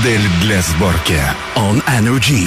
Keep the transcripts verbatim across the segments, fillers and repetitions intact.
Модель для сборки. On Energy.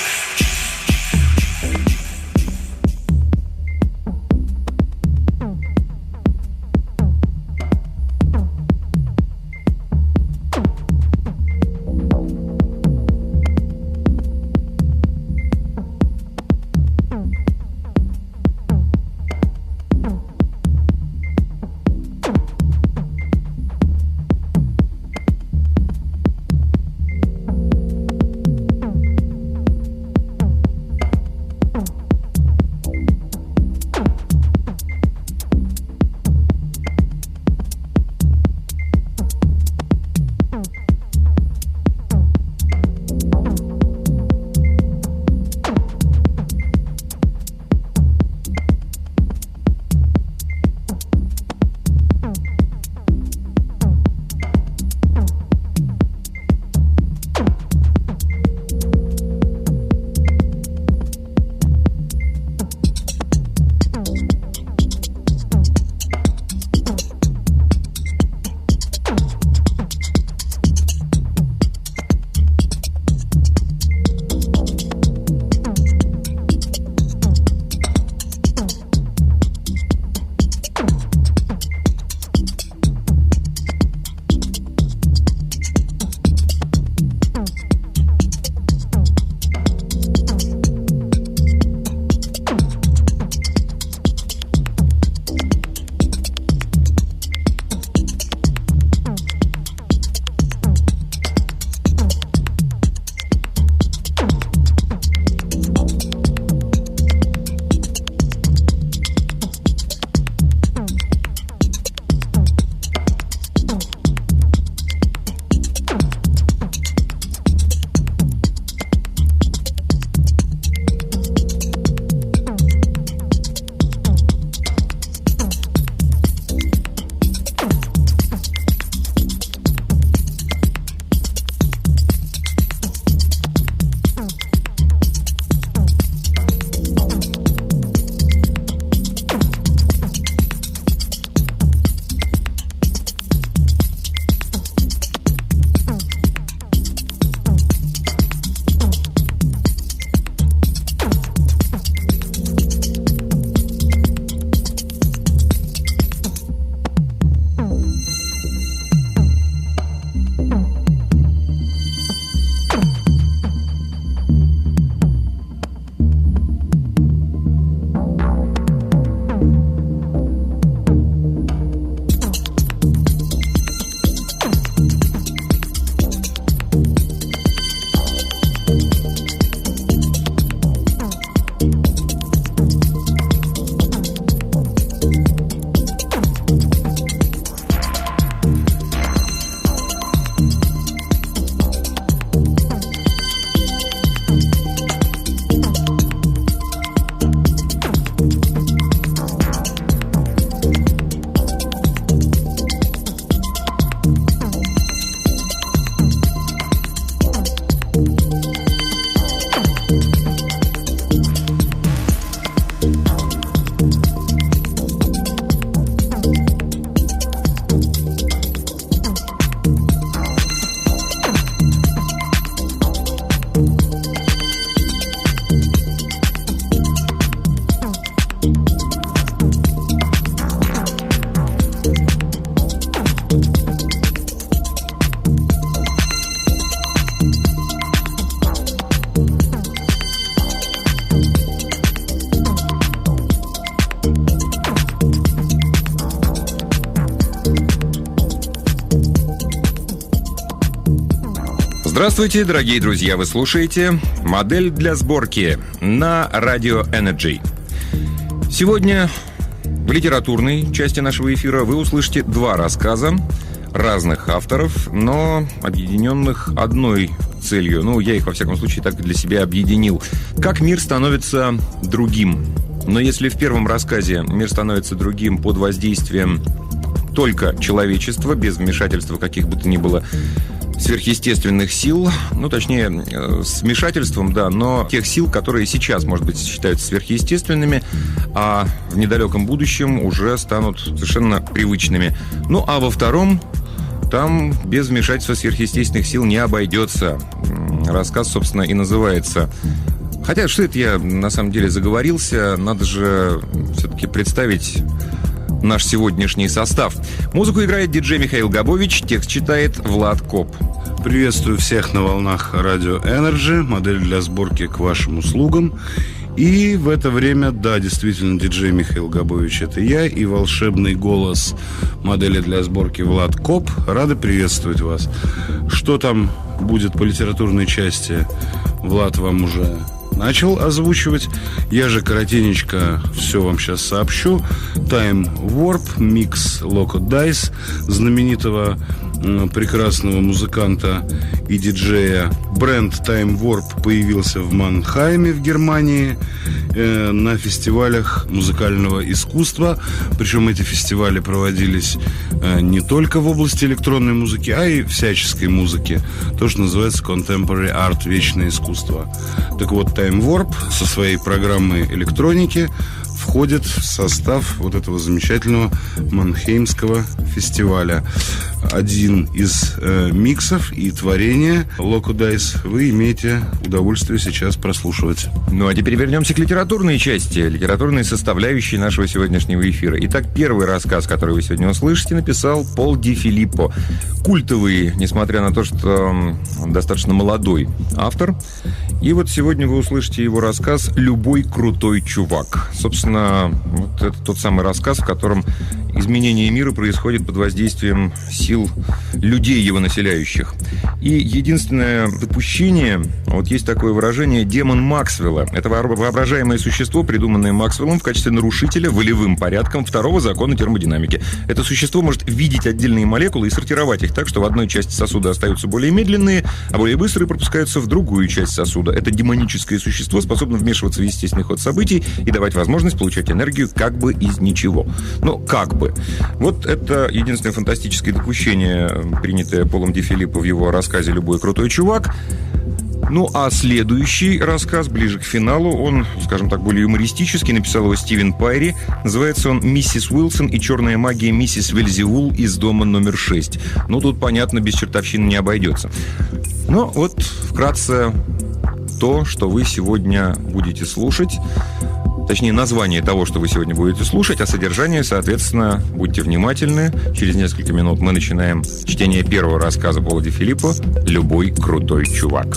Здравствуйте, дорогие друзья! Вы слушаете «Модель для сборки» на радио Energy. Сегодня в литературной части нашего эфира вы услышите два рассказа разных авторов, но объединенных одной целью. Ну, я их, во всяком случае, так для себя объединил. Как мир становится другим. Но если в первом рассказе мир становится другим под воздействием только человечества, без вмешательства каких бы то ни было сверхъестественных сил, ну, точнее, с вмешательством, да, но тех сил, которые сейчас, может быть, считаются сверхъестественными, а в недалеком будущем уже станут совершенно привычными. Ну, а во втором там без вмешательства сверхъестественных сил не обойдется. Рассказ, собственно, и называется. Хотя, что это я на самом деле заговорился, надо же все-таки представить наш сегодняшний состав. Музыку играет диджей Михаил Габович, текст читает Влад Коп. Приветствую всех на волнах радио Energy, модель для сборки к вашим услугам. И в это время, да, действительно, диджей Михаил Габович — это я, и волшебный голос модели для сборки Влад Коп. Рады приветствовать вас. Что там будет по литературной части, Влад вам уже начал озвучивать. Я же коротенечко все вам сейчас сообщу. Time Warp, микс Loco Dice, знаменитого прекрасного музыканта и диджея. Бренд Time Warp появился в Маннхайме в Германии э, на фестивалях музыкального искусства. Причем эти фестивали проводились э, не только в области электронной музыки, а и всяческой музыки. То, что называется Contemporary Art, вечное искусство. Так вот, Time Warp со своей программой электроники входит в состав вот этого замечательного Маннхеймского фестиваля. Один из э, миксов и творения Loco Dice вы имеете удовольствие сейчас прослушивать. Ну а теперь вернемся к литературной части, литературной составляющей нашего сегодняшнего эфира. Итак, первый рассказ, который вы сегодня услышите, написал Пол Ди Филиппо. Культовый, несмотря на то, что достаточно молодой автор. И вот сегодня вы услышите его рассказ «Любой крутой чувак». Собственно, вот это тот самый рассказ, в котором изменение мира происходит под воздействием сил людей, его населяющих. И единственное допущение, вот есть такое выражение «демон Максвелла». Это воображаемое существо, придуманное Максвеллом в качестве нарушителя волевым порядком второго закона термодинамики. Это существо может видеть отдельные молекулы и сортировать их так, что в одной части сосуда остаются более медленные, а более быстрые пропускаются в другую часть сосуда. Это демоническое существо способно вмешиваться в естественный ход событий и давать возможность получать энергию как бы из ничего. Но как бы. Вот это единственное фантастическое допущение, принятое Полом Ди Филиппо в его рассказе «Любой крутой чувак». Ну, а следующий рассказ, ближе к финалу, он, скажем так, более юмористический, написал его Стивен Пайри. Называется он «Миссис Уилсон и черная магия миссис Вельзевул из дома номер шесть». Ну, тут, понятно, без чертовщины не обойдется. Но вот вкратце то, что вы сегодня будете слушать. Точнее, название того, что вы сегодня будете слушать, а содержание, соответственно, будьте внимательны. Через несколько минут мы начинаем чтение первого рассказа Пола Ди Филиппо «Любой крутой чувак».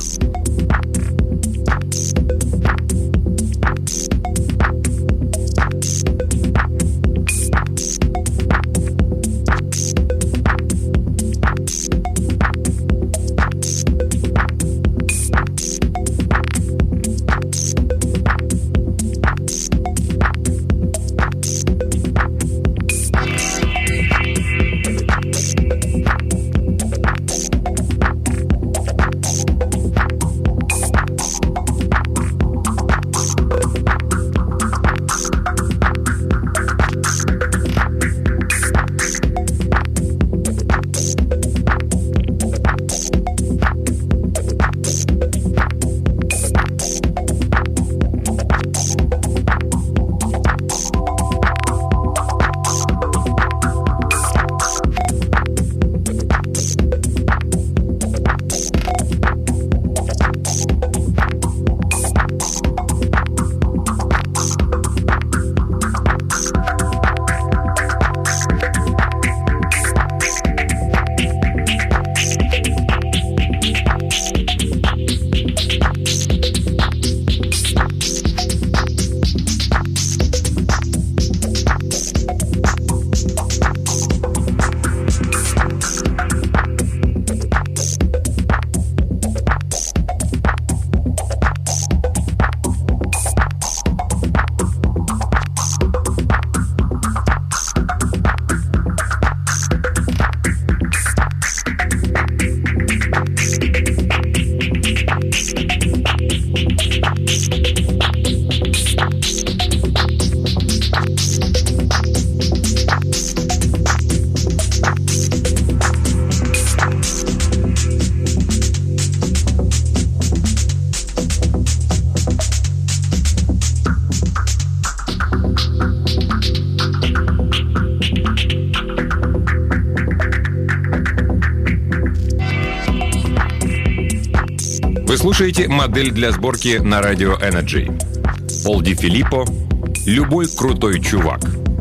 Вы слушаете «Модель для сборки» на радио Energy. Пол Ди Филиппо. Любой крутой чувак.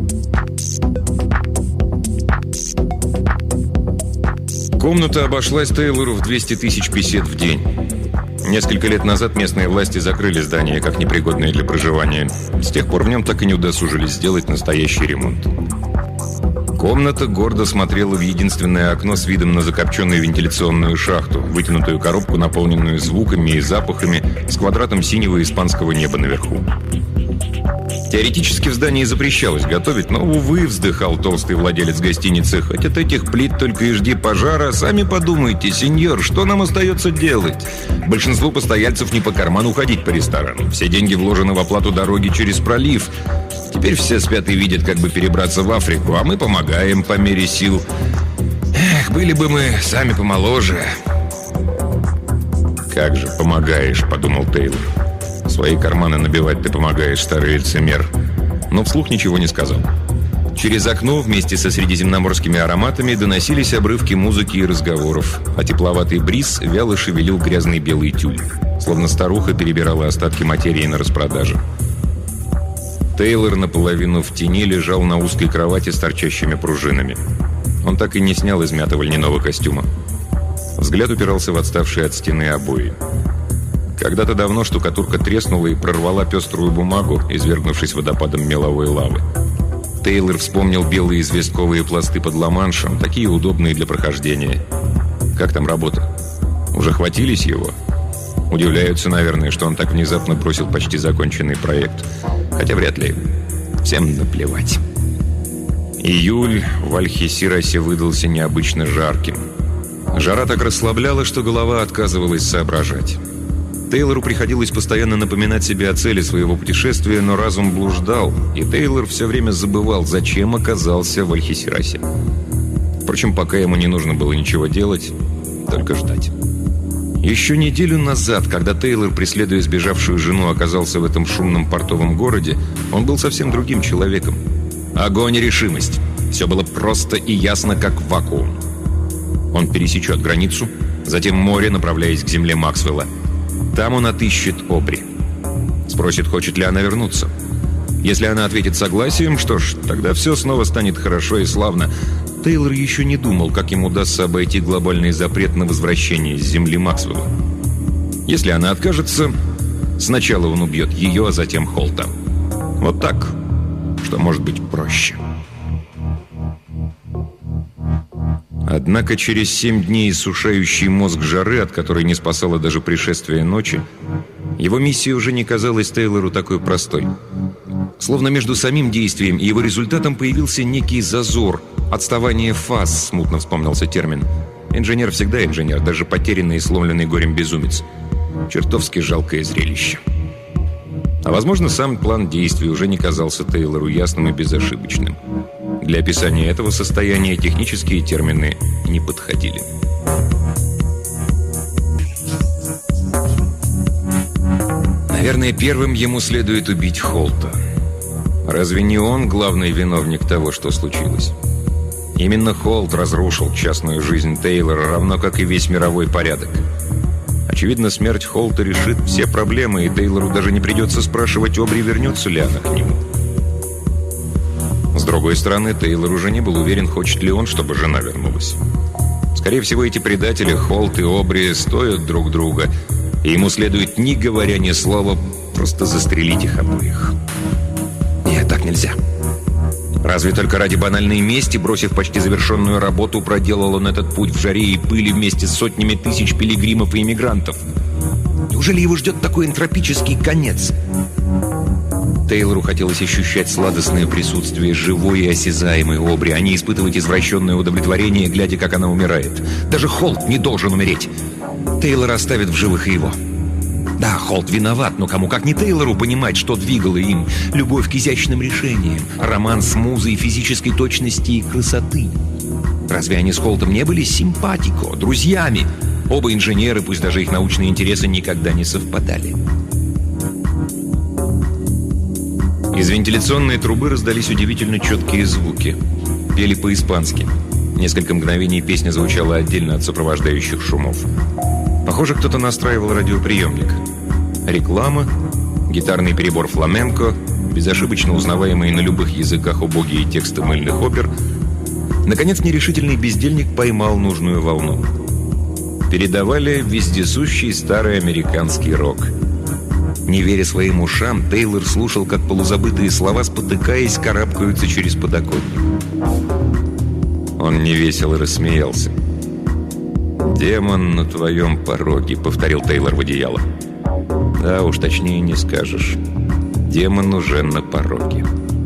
Комната обошлась Тейлору в двести тысяч песет в день. Несколько лет назад местные власти закрыли здание как непригодное для проживания. С тех пор в нем так и не удосужились сделать настоящий ремонт. Комната гордо смотрела в единственное окно с видом на закопченную вентиляционную шахту, вытянутую коробку, наполненную звуками и запахами, с квадратом синего испанского неба наверху. Теоретически в здании запрещалось готовить, но, увы, вздыхал толстый владелец гостиницы. Хоть от этих плит только и жди пожара. Сами подумайте, сеньор, что нам остается делать? Большинству постояльцев не по карману ходить по ресторанам. Все деньги вложены в оплату дороги через пролив. Теперь все спят и видят, как бы перебраться в Африку, а мы помогаем по мере сил. Эх, были бы мы сами помоложе. «Как же помогаешь», — подумал Тейлор. «Свои карманы набивать ты помогаешь, старый лицемер». Но вслух ничего не сказал. Через окно вместе со средиземноморскими ароматами доносились обрывки музыки и разговоров, а тепловатый бриз вяло шевелил грязный белый тюль, словно старуха перебирала остатки материи на распродаже. Тейлор наполовину в тени лежал на узкой кровати с торчащими пружинами. Он так и не снял измятого льняного костюма. Взгляд упирался в отставшие от стены обои. Когда-то давно штукатурка треснула и прорвала пеструю бумагу, извергнувшись водопадом меловой лавы. Тейлор вспомнил белые известковые пласты под Ла-Маншем, такие удобные для прохождения. Как там работа? Уже хватились его? Удивляются, наверное, что он так внезапно бросил почти законченный проект. Хотя вряд ли. Всем наплевать. Июль в Альхесирасе выдался необычно жарким. Жара так расслабляла, что голова отказывалась соображать. Тейлору приходилось постоянно напоминать себе о цели своего путешествия, но разум блуждал, и Тейлор все время забывал, зачем оказался в Альхесирасе. Впрочем, пока ему не нужно было ничего делать, только ждать. Еще неделю назад, когда Тейлор, преследуя сбежавшую жену, оказался в этом шумном портовом городе, он был совсем другим человеком. Огонь и решимость. Все было просто и ясно, как вакуум. Он пересечет границу, затем море, направляясь к земле Максвелла. Там он отыщет Обри. Спросит, хочет ли она вернуться. Если она ответит согласием, что ж, тогда все снова станет хорошо и славно. Тейлор еще не думал, как ему удастся обойти глобальный запрет на возвращение с земли Максвелла. Если она откажется, сначала он убьет ее, а затем Холта. Вот так, что может быть проще. Однако через семь дней иссушающий мозг жары, от которой не спасало даже пришествие ночи, его миссия уже не казалась Тейлору такой простой. Словно между самим действием и его результатом появился некий зазор, отставание фаз, смутно вспомнился термин. Инженер всегда инженер, даже потерянный и сломленный горем безумец. Чертовски жалкое зрелище. А возможно, сам план действий уже не казался Тейлору ясным и безошибочным. Для описания этого состояния технические термины не подходили. Наверное, первым ему следует убить Холта. Разве не он главный виновник того, что случилось? Именно Холт разрушил частную жизнь Тейлора, равно как и весь мировой порядок. Очевидно, смерть Холта решит все проблемы, и Тейлору даже не придется спрашивать, Обри, вернется ли она к нему. С другой стороны, Тейлор уже не был уверен, хочет ли он, чтобы жена вернулась. Скорее всего, эти предатели, Холт и Обри, стоят друг друга, и ему следует, не говоря ни слова, просто застрелить их обоих. Нет, так нельзя. Разве только ради банальной мести, бросив почти завершенную работу, проделал он этот путь в жаре и пыли вместе с сотнями тысяч пилигримов и иммигрантов? Неужели его ждет такой энтропический конец? Тейлору хотелось ощущать сладостное присутствие живой и осязаемой Обри, а не испытывать извращенное удовлетворение, глядя, как она умирает. Даже Холт не должен умереть. Тейлор оставит в живых и его. Да, Холт виноват, но кому как не Тейлору понимать, что двигало им. Любовь к изящным решениям, роман с музой физической точности и красоты. Разве они с Холтом не были симпатико, друзьями? Оба инженеры, пусть даже их научные интересы никогда не совпадали. Из вентиляционной трубы раздались удивительно четкие звуки. Пели по-испански. Несколько мгновений песня звучала отдельно от сопровождающих шумов. Похоже, Похоже, кто-то настраивал радиоприемник. Реклама, гитарный перебор фламенко, безошибочно узнаваемые на любых языках убогие тексты мыльных опер. Наконец, нерешительный бездельник поймал нужную волну. Передавали вездесущий старый американский рок. Не веря своим ушам, Тейлор слушал, как полузабытые слова, спотыкаясь, карабкаются через подоконник. Он невесело рассмеялся. «Демон на твоем пороге», — повторил Тейлор в одеяло. «Да уж, точнее не скажешь. Демон уже на пороге».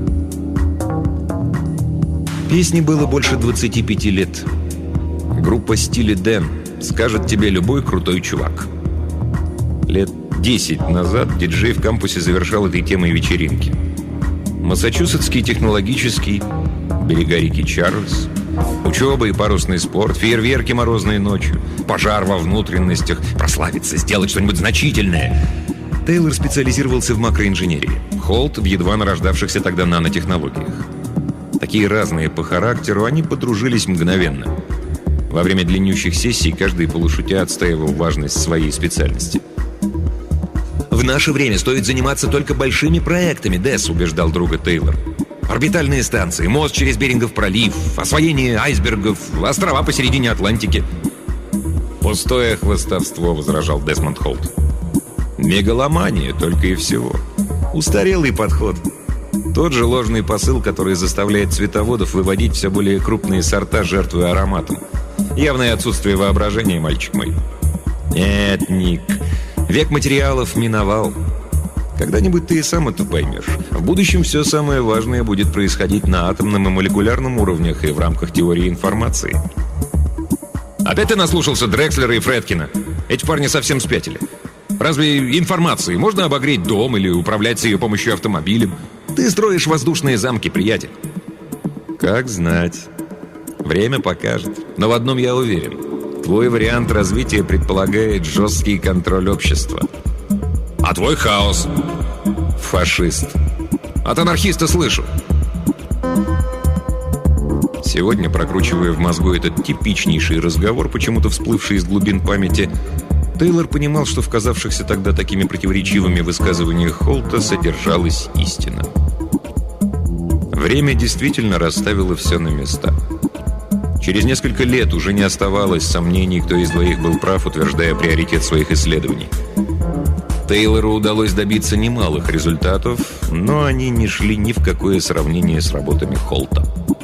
Песне было больше двадцати пяти лет. Группа Steely Dan скажет тебе любой крутой чувак. Лет десять назад диджей в кампусе завершал этой темой вечеринки. Массачусетский технологический, берега реки Чарльз, учеба и парусный спорт, фейерверки морозной ночью, пожар во внутренностях, прославиться, сделать что-нибудь значительное. Тейлор специализировался в макроинженерии, Холт в едва нарождавшихся тогда нанотехнологиях. Такие разные по характеру, они подружились мгновенно. Во время длиннющих сессий каждый полушутя отстаивал важность своей специальности. «В наше время стоит заниматься только большими проектами, Дэс», — убеждал друга Тейлор. «Орбитальные станции, мост через Берингов пролив, освоение айсбергов, острова посередине Атлантики». «Пустое хвастовство», — возражал Десмонд Холт. «Мегаломания только и всего. Устарелый подход. Тот же ложный посыл, который заставляет цветоводов выводить все более крупные сорта, жертвуя ароматом. Явное отсутствие воображения, мальчик мой». «Нет, Ник, век материалов миновал. Когда-нибудь ты и сам это поймешь. В будущем все самое важное будет происходить на атомном и молекулярном уровнях и в рамках теории информации». «Опять ты наслушался Дрекслера и Фредкина? Эти парни совсем спятили. Разве информацией можно обогреть дом или управлять с ее помощью автомобилем? Ты строишь воздушные замки, приятель». «Как знать. Время покажет. Но в одном я уверен. Твой вариант развития предполагает жесткий контроль общества». «А твой хаос?» «Фашист. От анархиста слышу». Сегодня, прокручивая в мозгу этот типичнейший разговор, почему-то всплывший из глубин памяти, Тейлор понимал, что в казавшихся тогда такими противоречивыми высказываниях Холта содержалась истина. Время действительно расставило все на места. Через несколько лет уже не оставалось сомнений, кто из двоих был прав, утверждая приоритет своих исследований. Тейлору удалось добиться немалых результатов, но они не шли ни в какое сравнение с работами Холта.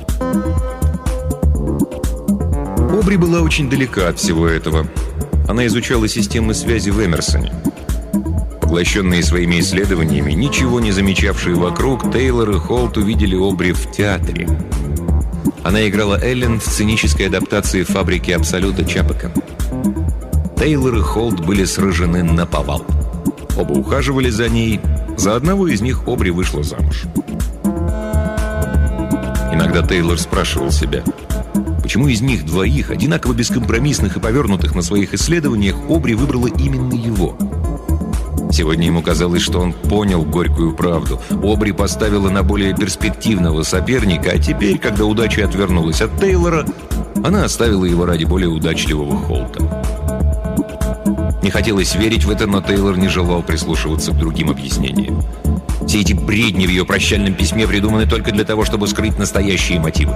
Обри была очень далека от всего этого. Она изучала системы связи в Эмерсоне. Поглощенные своими исследованиями, ничего не замечавшие вокруг, Тейлор и Холт увидели Обри в театре. Она играла Эллен в сценической адаптации «Фабрики Абсолюта» Чапека. Тейлор и Холт были сражены наповал. Оба ухаживали за ней. За одного из них Обри вышла замуж. Иногда Тейлор спрашивал себя, почему из них двоих, одинаково бескомпромиссных и повернутых на своих исследованиях, Обри выбрала именно его. Сегодня ему казалось, что он понял горькую правду. Обри поставила на более перспективного соперника, а теперь, когда удача отвернулась от Тейлора, она оставила его ради более удачливого Холта. Не хотелось верить в это, но Тейлор не желал прислушиваться к другим объяснениям. Все эти бредни в ее прощальном письме придуманы только для того, чтобы скрыть настоящие мотивы.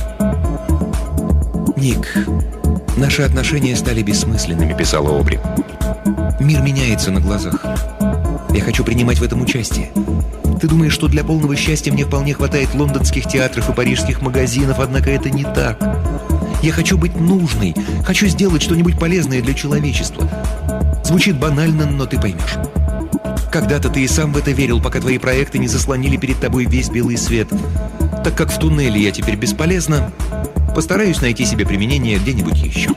«Ник, наши отношения стали бессмысленными», — писала Обри. «Мир меняется на глазах. Я хочу принимать в этом участие. Ты думаешь, что для полного счастья мне вполне хватает лондонских театров и парижских магазинов, однако это не так. Я хочу быть нужной, хочу сделать что-нибудь полезное для человечества. Звучит банально, но ты поймешь. Когда-то ты и сам в это верил, пока твои проекты не заслонили перед тобой весь белый свет. Так как в туннеле я теперь бесполезна, постараюсь найти себе применение где-нибудь еще».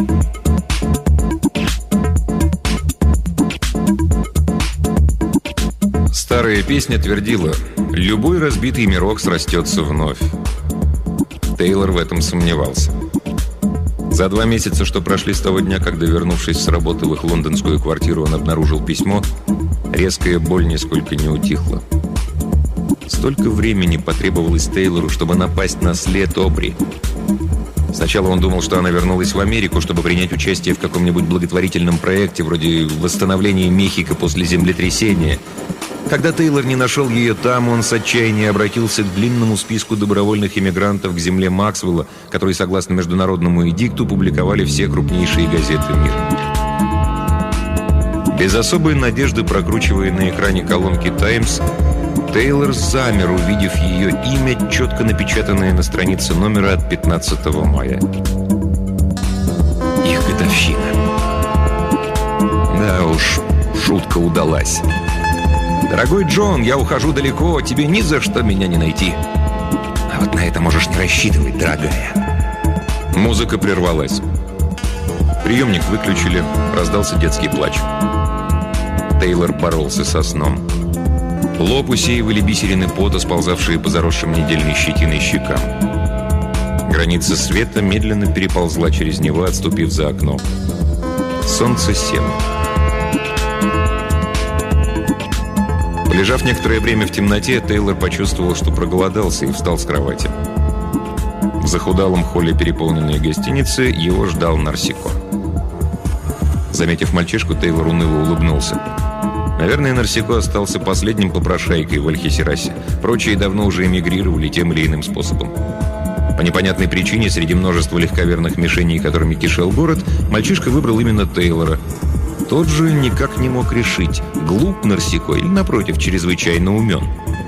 Старая песня твердила: «Любой разбитый мирок срастется вновь». Тейлор в этом сомневался. За два месяца, что прошли с того дня, когда, вернувшись с работы в их лондонскую квартиру, он обнаружил письмо, резкая боль нисколько не утихла. Столько времени потребовалось Тейлору, чтобы напасть на след Обри. Сначала он думал, что она вернулась в Америку, чтобы принять участие в каком-нибудь благотворительном проекте, вроде восстановления Мехико после землетрясения. Когда Тейлор не нашел ее там, он с отчаянием обратился к длинному списку добровольных эмигрантов к земле Максвелла, которые, согласно международному эдикту, публиковали все крупнейшие газеты мира. Без особой надежды, прокручивая на экране колонки «Таймс», Тейлор замер, увидев ее имя, четко напечатанное на странице номера от пятнадцатого мая. Их годовщина. Да уж, шутка удалась. «Дорогой Джон, я ухожу далеко, тебе ни за что меня не найти». «А вот на это можешь не рассчитывать, дорогая». Музыка прервалась. Приемник выключили, раздался детский плач. Тейлор боролся со сном. Лоб усеивали бисерины пота, сползавшие по заросшим недельной щетиной щекам. Граница света медленно переползла через него, отступив за окно. Солнце село. Полежав некоторое время в темноте, Тейлор почувствовал, что проголодался, и встал с кровати. В захудалом холле переполненной гостиницы его ждал Нарсико. Заметив мальчишку, Тейлор уныло улыбнулся. Наверное, Нарсико остался последним попрошайкой в Альхисирасе. Прочие давно уже эмигрировали тем или иным способом. По непонятной причине, среди множества легковерных мишеней, которыми кишел город, мальчишка выбрал именно Тейлора. Тот же никак не мог решить, глуп Нарсико или, напротив, чрезвычайно умен.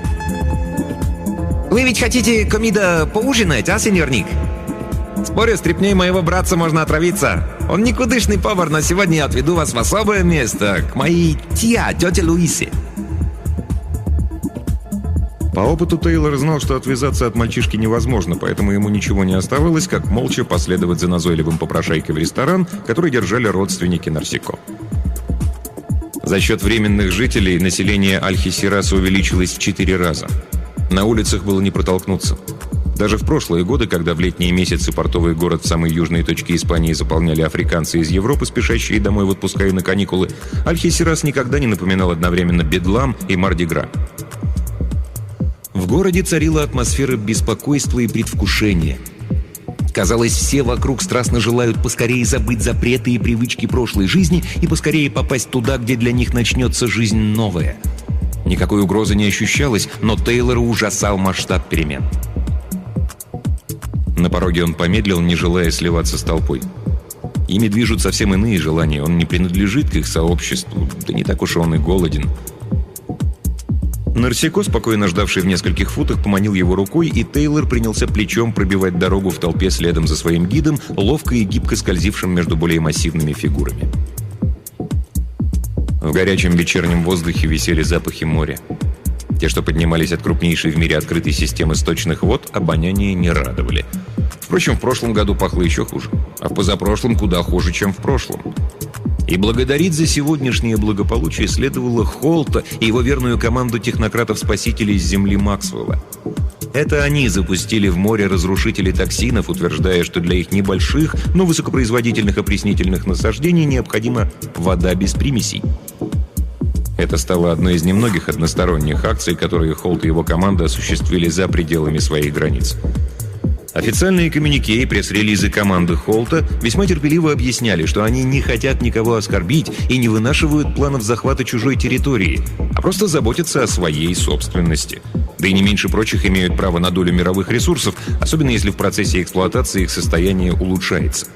«Вы ведь хотите, комида, поужинать, а, сеньор Ник?» «Спорю, стряпней моего братца можно отравиться. Он никудышный повар, но сегодня я отведу вас в особое место, к моей тия, тете Луисе». По опыту Тейлор знал, что отвязаться от мальчишки невозможно, поэтому ему ничего не оставалось, как молча последовать за назойливым попрошайкой в ресторан, который держали родственники Нарсико. За счет временных жителей население Альхисираса увеличилось в четыре раза. На улицах было не протолкнуться. Даже в прошлые годы, когда в летние месяцы портовый город в самой южной точке Испании заполняли африканцы из Европы, спешащие домой в отпуска и на каникулы, Альхисирас никогда не напоминал одновременно бедлам и Марди-Гра. В городе царила атмосфера беспокойства и предвкушения. Казалось, все вокруг страстно желают поскорее забыть запреты и привычки прошлой жизни и поскорее попасть туда, где для них начнется жизнь новая. Никакой угрозы не ощущалось, но Тейлора ужасал масштаб перемен. На пороге он помедлил, не желая сливаться с толпой. Ими движут совсем иные желания, он не принадлежит к их сообществу, да не так уж он и голоден. Нарсико, спокойно ждавший в нескольких футах, поманил его рукой, и Тейлор принялся плечом пробивать дорогу в толпе следом за своим гидом, ловко и гибко скользившим между более массивными фигурами. В горячем вечернем воздухе висели запахи моря. Те, что поднимались от крупнейшей в мире открытой системы сточных вод, обоняние не радовали. Впрочем, в прошлом году пахло еще хуже, а в позапрошлом куда хуже, чем в прошлом. И благодарить за сегодняшнее благополучие следовало Холта и его верную команду технократов-спасителей с земли Максвелла. Это они запустили в море разрушители токсинов, утверждая, что для их небольших, но высокопроизводительных опреснительных насаждений необходима вода без примесей. Это стало одной из немногих односторонних акций, которые Холт и его команда осуществили за пределами своих границ. Официальные коммюнике и пресс-релизы команды Холта весьма терпеливо объясняли, что они не хотят никого оскорбить и не вынашивают планов захвата чужой территории, а просто заботятся о своей собственности. Да и не меньше прочих имеют право на долю мировых ресурсов, особенно если в процессе эксплуатации их состояние улучшается.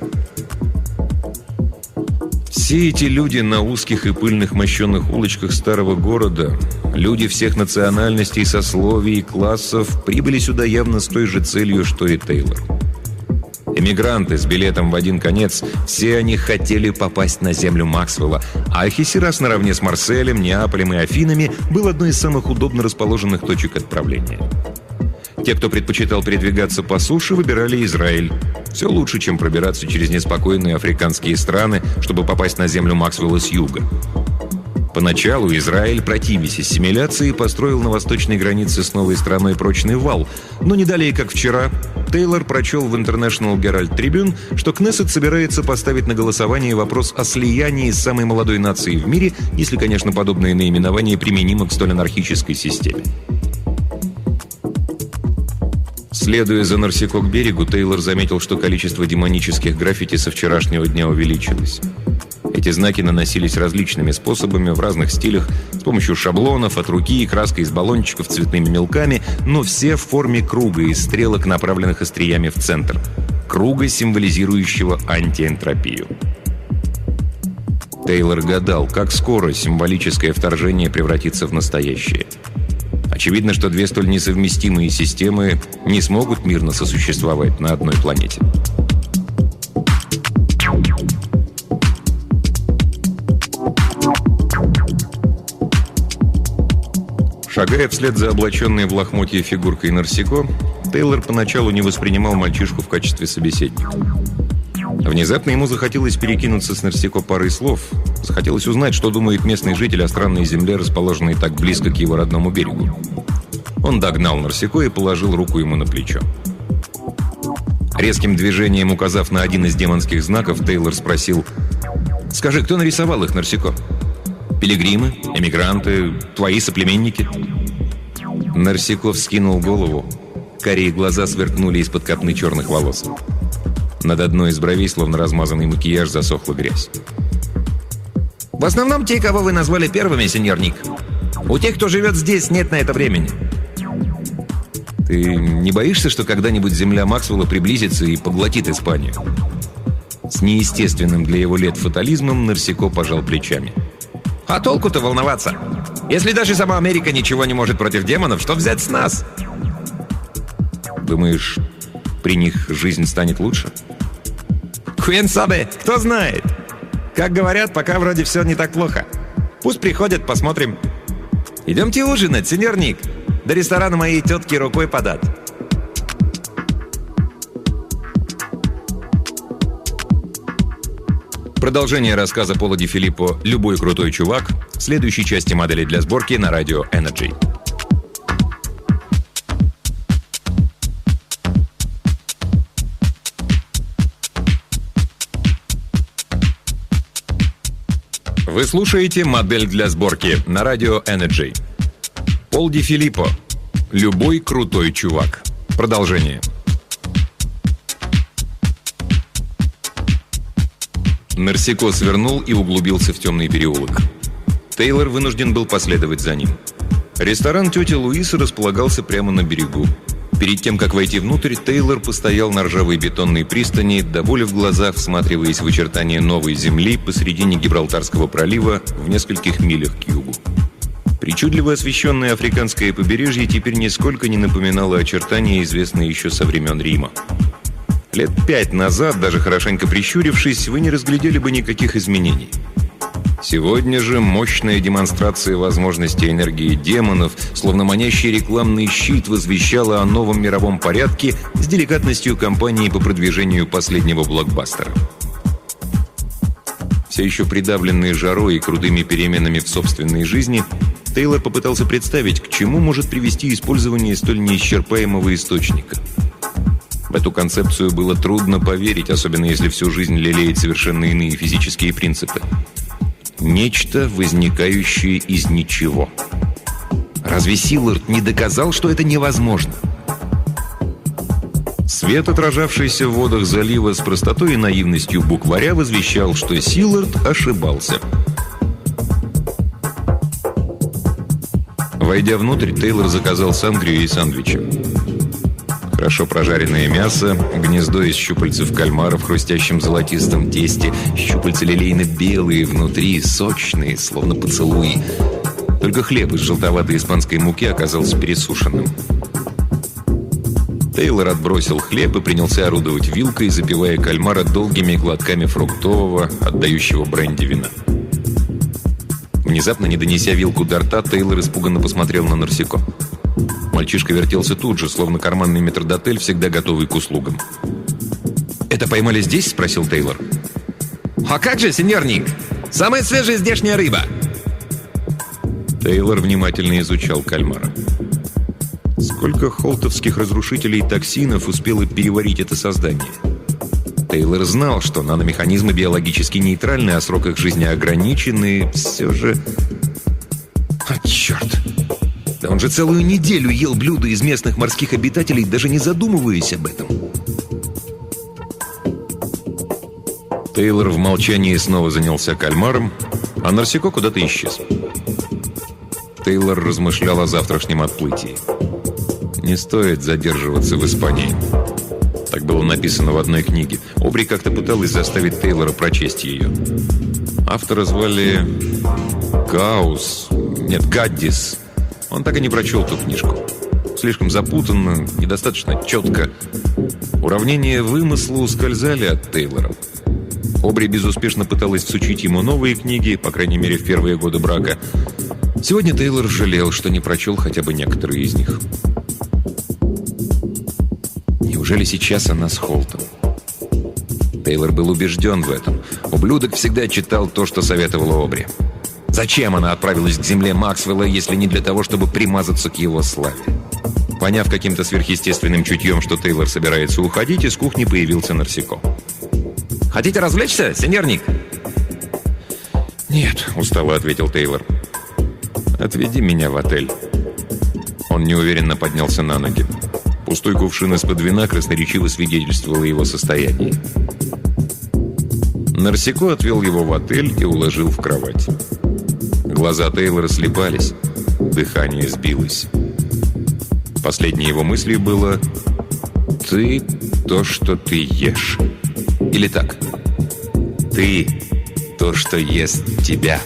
Все эти люди на узких и пыльных мощенных улочках старого города, люди всех национальностей, сословий и классов, прибыли сюда явно с той же целью, что и Тейлор. Эмигранты с билетом в один конец, все они хотели попасть на землю Максвелла, а Альхисирас наравне с Марселем, Неаполем и Афинами был одной из самых удобно расположенных точек отправления. Те, кто предпочитал передвигаться по суше, выбирали Израиль. Все лучше, чем пробираться через неспокойные африканские страны, чтобы попасть на землю Максвелла с юга. Поначалу Израиль, противясь ассимиляции, построил на восточной границе с новой страной прочный вал, но не далее, как вчера, Тейлор прочел в International Herald Tribune, что Кнессет собирается поставить на голосование вопрос о слиянии с самой молодой нацией в мире, если, конечно, подобное наименование применимо к столь анархической системе. Следуя за Нарсико к берегу, Тейлор заметил, что количество демонических граффити со вчерашнего дня увеличилось. Эти знаки наносились различными способами, в разных стилях, с помощью шаблонов, от руки, краской из баллончиков, цветными мелками, но все в форме круга из стрелок, направленных остриями в центр. Круга, символизирующего антиэнтропию. Тейлор гадал, как скоро символическое вторжение превратится в настоящее. Очевидно, что две столь несовместимые системы не смогут мирно сосуществовать на одной планете. Шагая вслед за облаченной в лохмотье фигуркой Нарсико, Тейлор поначалу не воспринимал мальчишку в качестве собеседника. Внезапно ему захотелось перекинуться с Нарсико парой слов. Захотелось узнать, что думает местный житель о странной земле, расположенной так близко к его родному берегу. Он догнал Нарсико и положил руку ему на плечо. Резким движением указав на один из демонских знаков, Тейлор спросил: «Скажи, кто нарисовал их, Нарсико? Пилигримы? Эмигранты? Твои соплеменники?» Нарсико вскинул голову. Карие глаза сверкнули из-под копны черных волос. Над одной из бровей, словно размазанный макияж, засохла грязь. В основном те, кого вы назвали первыми, сеньор Ник. У тех, кто живет здесь, нет на это времени. Ты не боишься, что когда-нибудь земля Максвелла приблизится и поглотит Испанию? С неестественным для его лет фатализмом Нарсико пожал плечами. А толку-то волноваться? Если даже сама Америка ничего не может против демонов, что взять с нас? Думаешь, при них жизнь станет лучше? Куэн сабе, кто знает? Как говорят, пока вроде все не так плохо. Пусть приходят, посмотрим. Идемте ужинать, сеньор Ник. До ресторана моей тетки рукой подать. Продолжение рассказа Пола Ди Филиппо «Любой крутой чувак» в следующей части модели для сборки на радио Energy. Вы слушаете «Модель для сборки» на радио Energy. Пол Ди Филиппо «Любой крутой чувак». Продолжение. Нарсико свернул и углубился в темный переулок. Тейлор вынужден был последовать за ним. Ресторан тети Луисы располагался прямо на берегу. Перед тем, как войти внутрь, Тейлор постоял на ржавой бетонной пристани, до боли в глазах всматриваясь в очертания новой земли посредине Гибралтарского пролива в нескольких милях к югу. Причудливо освещенное африканское побережье теперь нисколько не напоминало очертания, известные еще со времен Рима. Лет пять назад, даже хорошенько прищурившись, вы не разглядели бы никаких изменений. Сегодня же мощная демонстрация возможностей энергии демонов, словно манящий рекламный щит, возвещала о новом мировом порядке с деликатностью компании по продвижению последнего блокбастера. Все еще придавленный жарой и крутыми переменами в собственной жизни, Тейлор попытался представить, к чему может привести использование столь неисчерпаемого источника. В эту концепцию было трудно поверить, особенно если всю жизнь лелеять совершенно иные физические принципы. Нечто, возникающее из ничего. Разве Силлард не доказал, что это невозможно? Свет, отражавшийся в водах залива с простотой и наивностью букваря, возвещал, что Силлард ошибался. Войдя внутрь, Тейлор заказал сангрию и сэндвичи. Хорошо прожаренное мясо, гнездо из щупальцев кальмара в хрустящем золотистом тесте, щупальца лилейно-белые внутри, сочные, словно поцелуи. Только хлеб из желтоватой испанской муки оказался пересушенным. Тейлор отбросил хлеб и принялся орудовать вилкой, запивая кальмара долгими глотками фруктового, отдающего бренди вина. Внезапно, не донеся вилку до рта, Тейлор испуганно посмотрел на Нарсико. Мальчишка вертелся тут же, словно карманный метрдотель, всегда готовый к услугам. «Это поймали здесь?» – спросил Тейлор. «А как же, сеньор Ник? Самая свежая здешняя рыба!» Тейлор внимательно изучал кальмара. Сколько холтовских разрушителей токсинов успело переварить это создание? Тейлор знал, что наномеханизмы биологически нейтральны, а срок их жизни ограничен, и все же... А, черт! Да он Он же целую неделю ел блюда из местных морских обитателей, даже не задумываясь об этом. Тейлор в молчании снова занялся кальмаром, а Нарсико куда-то исчез. Тейлор размышлял о завтрашнем отплытии. Не стоит задерживаться в Испании. Так было написано в одной книге. Обри как-то пыталась заставить Тейлора прочесть ее. Автора звали Гаус. Нет, Гаддис. Он так и не прочел ту книжку. Слишком запутанно, недостаточно четко. Уравнения вымысла ускользали от Тейлора. Обри безуспешно пыталась всучить ему новые книги, по крайней мере, в первые годы брака. Сегодня Тейлор жалел, что не прочел хотя бы некоторые из них. Неужели сейчас она с Холтом? Тейлор был убежден в этом. Ублюдок всегда читал то, что советовала Обри. Зачем она отправилась к земле Максвелла, если не для того, чтобы примазаться к его славе? Поняв каким-то сверхъестественным чутьем, что Тейлор собирается уходить, из кухни появился Нарсико. «Хотите развлечься, сеньор Ник?» «Нет», — устало ответил Тейлор. «Отведи меня в отель». Он неуверенно поднялся на ноги. Пустой кувшин из-под вина красноречиво свидетельствовал о его состоянии. Нарсико отвел его в отель и уложил в кровать. Глаза Тейлора слепались, дыхание сбилось. Последней его мыслью было: «Ты то, что ты ешь». Или так: «Ты то, что ест тебя».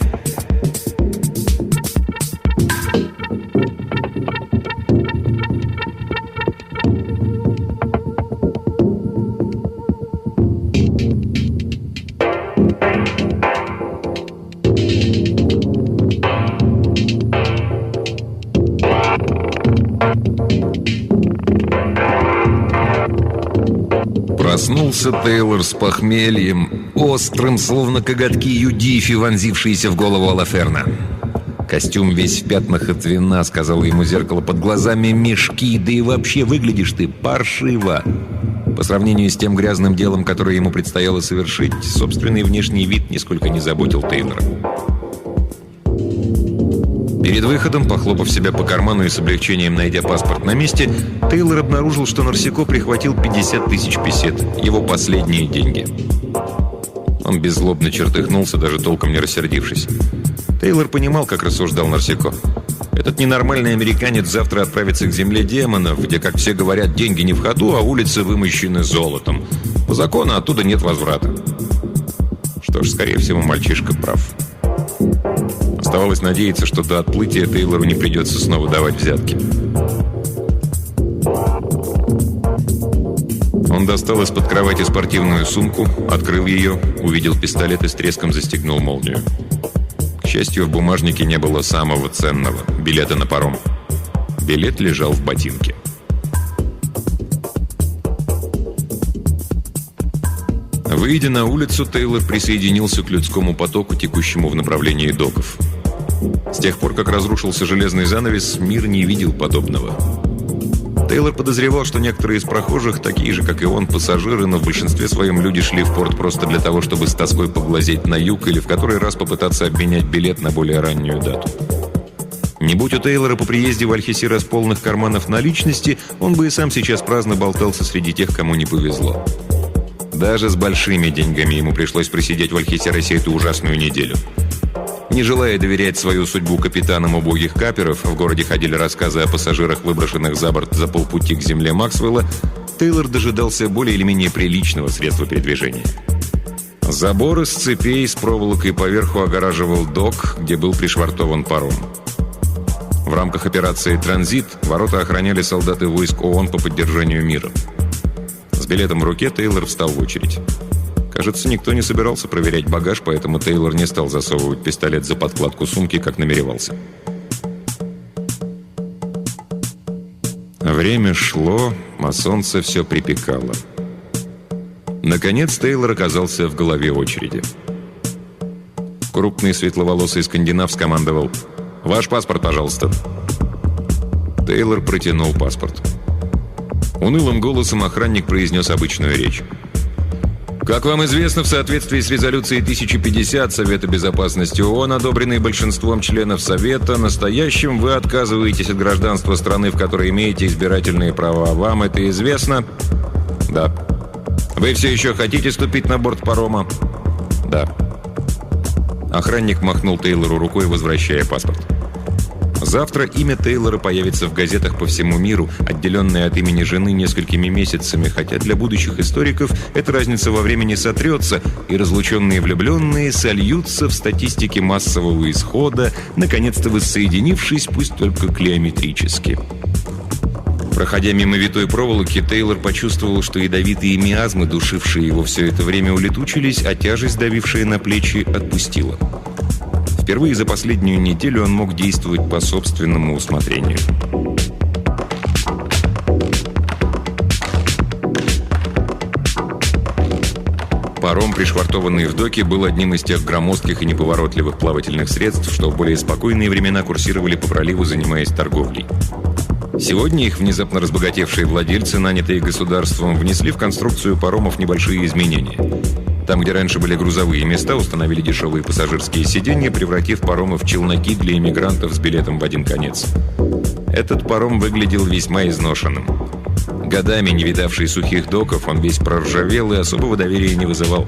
Проснулся Тейлор с похмельем, острым, словно коготки Юдифи, вонзившиеся в голову Алаферна. «Костюм весь в пятнах от вина», — сказала ему зеркало, — «под глазами мешки, да и вообще выглядишь ты паршиво». По сравнению с тем грязным делом, которое ему предстояло совершить, собственный внешний вид нисколько не заботил Тейлора. Перед выходом, похлопав себя по карману и с облегчением найдя паспорт на месте, Тейлор обнаружил, что Нарсико прихватил пятьдесят тысяч песет, его последние деньги. Он беззлобно чертыхнулся, даже толком не рассердившись. Тейлор понимал, как рассуждал Нарсико. Этот ненормальный американец завтра отправится к земле демонов, где, как все говорят, деньги не в ходу, а улицы вымощены золотом. По закону оттуда нет возврата. Что ж, скорее всего, мальчишка прав. Оставалось надеяться, что до отплытия Тейлору не придется снова давать взятки. Он достал из-под кровати спортивную сумку, открыл ее, увидел пистолет и с треском застегнул молнию. К счастью, в бумажнике не было самого ценного – билета на паром. Билет лежал в ботинке. Выйдя на улицу, Тейлор присоединился к людскому потоку, текущему в направлении доков. С тех пор, как разрушился железный занавес, мир не видел подобного. Тейлор подозревал, что некоторые из прохожих, такие же, как и он, пассажиры, но в большинстве своем люди шли в порт просто для того, чтобы с тоской поглазеть на юг или в который раз попытаться обменять билет на более раннюю дату. Не будь у Тейлора по приезде в Альхесирас полных карманов наличности, он бы и сам сейчас праздно болтался среди тех, кому не повезло. Даже с большими деньгами ему пришлось просидеть в Альхесирасе эту ужасную неделю. Не желая доверять свою судьбу капитанам убогих каперов, в городе ходили рассказы о пассажирах, выброшенных за борт за полпути к земле Максвелла, Тейлор дожидался более или менее приличного средства передвижения. Забор из цепей с проволокой поверху огораживал док, где был пришвартован паром. В рамках операции «Транзит» ворота охраняли солдаты войск ООН по поддержанию мира. С билетом в руке Тейлор встал в очередь. Кажется, никто не собирался проверять багаж, поэтому Тейлор не стал засовывать пистолет за подкладку сумки, как намеревался. Время шло, а солнце все припекало. Наконец Тейлор оказался в голове очереди. Крупный светловолосый скандинав скомандовал: «Ваш паспорт, пожалуйста». Тейлор протянул паспорт. Унылым голосом охранник произнес обычную речь. Как вам известно, в соответствии с резолюцией тысяча пятьдесят Совета Безопасности ООН, одобренной большинством членов Совета, настоящим вы отказываетесь от гражданства страны, в которой имеете избирательные права. Вам это известно? Да. Вы все еще хотите ступить на борт парома? Да. Охранник махнул Тейлору рукой, возвращая паспорт. Завтра имя Тейлора появится в газетах по всему миру, отделенное от имени жены несколькими месяцами, хотя для будущих историков эта разница во времени сотрется, и разлученные влюбленные сольются в статистике массового исхода, наконец-то воссоединившись, пусть только клеометрически. Проходя мимо витой проволоки, Тейлор почувствовал, что ядовитые миазмы, душившие его все это время, улетучились, а тяжесть, давившая на плечи, отпустила. Впервые за последнюю неделю он мог действовать по собственному усмотрению. Паром, пришвартованный в доке, был одним из тех громоздких и неповоротливых плавательных средств, что в более спокойные времена курсировали по проливу, занимаясь торговлей. Сегодня их внезапно разбогатевшие владельцы, нанятые государством, внесли в конструкцию паромов небольшие изменения. Там, где раньше были грузовые места, установили дешевые пассажирские сиденья, превратив паромы в челноки для иммигрантов с билетом в один конец. Этот паром выглядел весьма изношенным. Годами не видавший сухих доков, он весь проржавел и особого доверия не вызывал.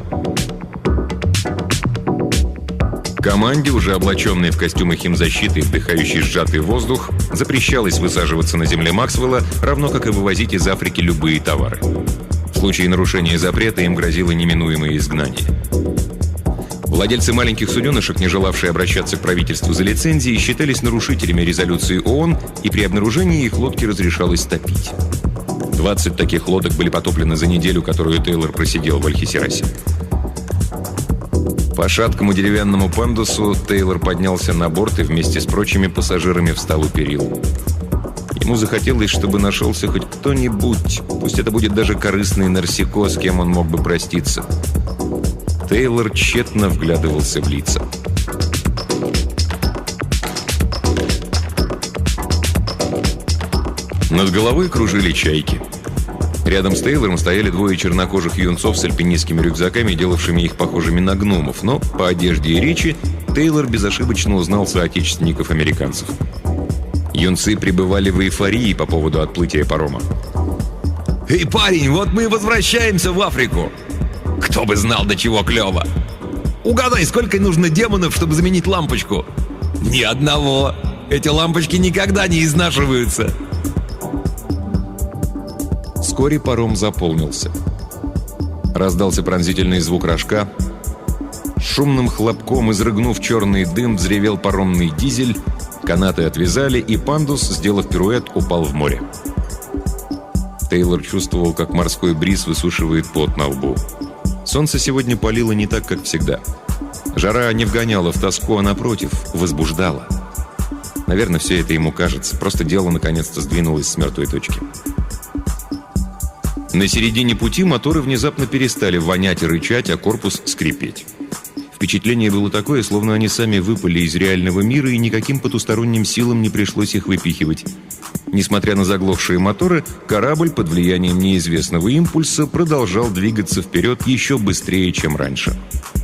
Команде, уже облаченной в костюмы химзащиты и вдыхающей сжатый воздух, запрещалось высаживаться на земле Максвелла, равно как и вывозить из Африки любые товары. В случае нарушения запрета им грозило неминуемое изгнание. Владельцы маленьких суденышек, не желавшие обращаться к правительству за лицензией, считались нарушителями резолюции ООН, и при обнаружении их лодки разрешалось топить. двадцать таких лодок были потоплены за неделю, которую Тейлор просидел в Альхисирасе. По шаткому деревянному пандусу Тейлор поднялся на борт и вместе с прочими пассажирами встал у перил. Ему захотелось, чтобы нашелся хоть кто-нибудь, пусть это будет даже корыстный Нарсико, с кем он мог бы проститься. Тейлор тщетно вглядывался в лица. Над головой кружили чайки. Рядом с Тейлором стояли двое чернокожих юнцов с альпинистскими рюкзаками, делавшими их похожими на гномов, но по одежде и речи Тейлор безошибочно узнал соотечественников-американцев. Юнцы пребывали в эйфории по поводу отплытия парома. «Эй, парень, вот мы и возвращаемся в Африку! Кто бы знал, до чего клево! Угадай, сколько нужно демонов, чтобы заменить лампочку?» «Ни одного! Эти лампочки никогда не изнашиваются!» Вскоре паром заполнился. Раздался пронзительный звук рожка. Шумным хлопком, изрыгнув черный дым, взревел паромный дизель, канаты отвязали, и пандус, сделав пируэт, упал в море. Тейлор чувствовал, как морской бриз высушивает пот на лбу. Солнце сегодня палило не так, как всегда. Жара не вгоняла в тоску, а напротив, возбуждала. Наверное, все это ему кажется. Просто дело наконец-то сдвинулось с мертвой точки. На середине пути моторы внезапно перестали вонять и рычать, а корпус скрипеть. Впечатление было такое, словно они сами выпали из реального мира, и никаким потусторонним силам не пришлось их выпихивать. Несмотря на заглохшие моторы, корабль под влиянием неизвестного импульса продолжал двигаться вперед еще быстрее, чем раньше.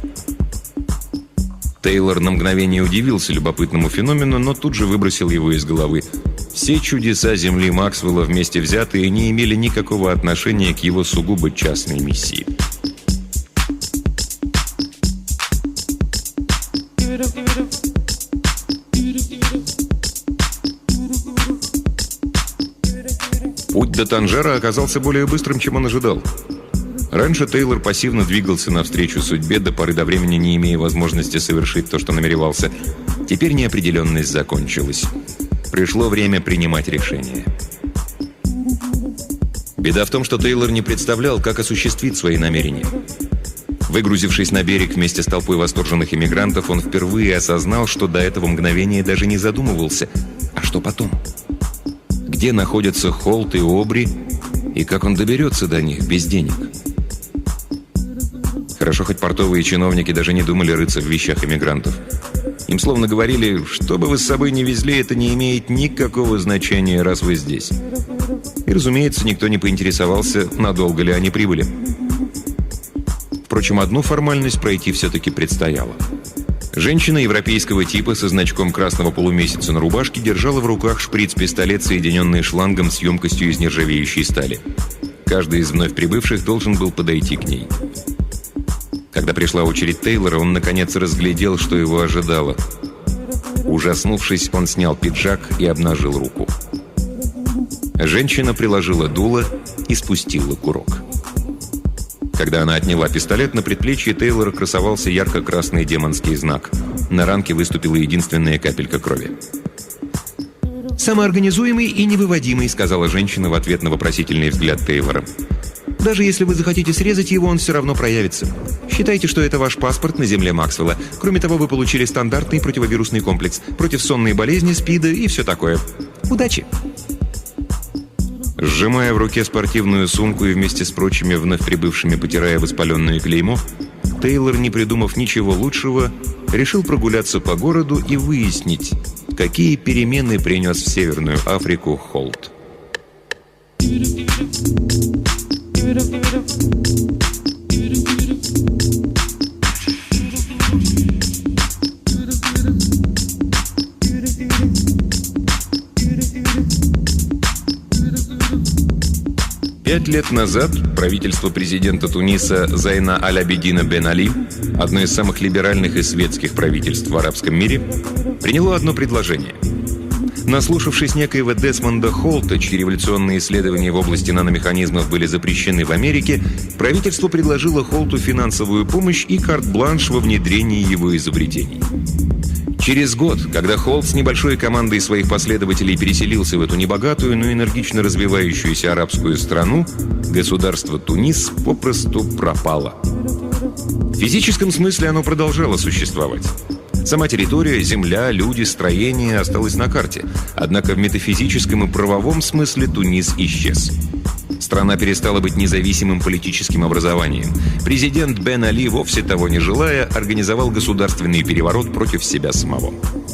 Тейлор на мгновение удивился любопытному феномену, но тут же выбросил его из головы. Все чудеса Земли Максвелла вместе взятые не имели никакого отношения к его сугубо частной миссии. Путь до Танжера оказался более быстрым, чем он ожидал. Раньше Тейлор пассивно двигался навстречу судьбе, до поры до времени не имея возможности совершить то, что намеревался. Теперь неопределенность закончилась. Пришло время принимать решение. Беда в том, что Тейлор не представлял, как осуществить свои намерения. Выгрузившись на берег вместе с толпой восторженных иммигрантов, он впервые осознал, что до этого мгновения даже не задумывался. А что потом? Где находятся Холт и Обри, и как он доберется до них без денег? Хорошо, хоть портовые чиновники даже не думали рыться в вещах иммигрантов. Им словно говорили, что бы вы с собой ни везли, это не имеет никакого значения, раз вы здесь. И, разумеется, никто не поинтересовался, надолго ли они прибыли. Впрочем, одну формальность пройти все-таки предстояло. Женщина европейского типа со значком красного полумесяца на рубашке держала в руках шприц-пистолет, соединенный шлангом с емкостью из нержавеющей стали. Каждый из вновь прибывших должен был подойти к ней. Когда пришла очередь Тейлора, он наконец разглядел, что его ожидало. Ужаснувшись, он снял пиджак и обнажил руку. Женщина приложила дуло и спустила курок. Когда она отняла пистолет, на предплечье Тейлора красовался ярко-красный демонский знак. На ранке выступила единственная капелька крови. «Самоорганизуемый и невыводимый», — сказала женщина в ответ на вопросительный взгляд Тейлора. «Даже если вы захотите срезать его, он все равно проявится. Считайте, что это ваш паспорт на земле Максвелла. Кроме того, вы получили стандартный противовирусный комплекс против сонной болезни, СПИДа и все такое. Удачи!» Сжимая в руке спортивную сумку и вместе с прочими вновь прибывшими потирая воспаленное клеймо, Тейлор, не придумав ничего лучшего, решил прогуляться по городу и выяснить, какие перемены принес в Северную Африку Холт. Пять лет назад правительство президента Туниса Зайна Аль-Абидина Бен Али, одно из самых либеральных и светских правительств в арабском мире, приняло одно предложение. Наслушавшись некоего Десмонда Холта, чьи революционные исследования в области наномеханизмов были запрещены в Америке, правительство предложило Холту финансовую помощь и карт-бланш во внедрении его изобретений. Через год, когда Холт с небольшой командой своих последователей переселился в эту небогатую, но энергично развивающуюся арабскую страну, государство Тунис попросту пропало. В физическом смысле оно продолжало существовать. Сама территория, земля, люди, строение осталось на карте. Однако в метафизическом и правовом смысле Тунис исчез. Страна перестала быть независимым политическим образованием. Президент Бен Али, вовсе того не желая, организовал государственный переворот против себя самого.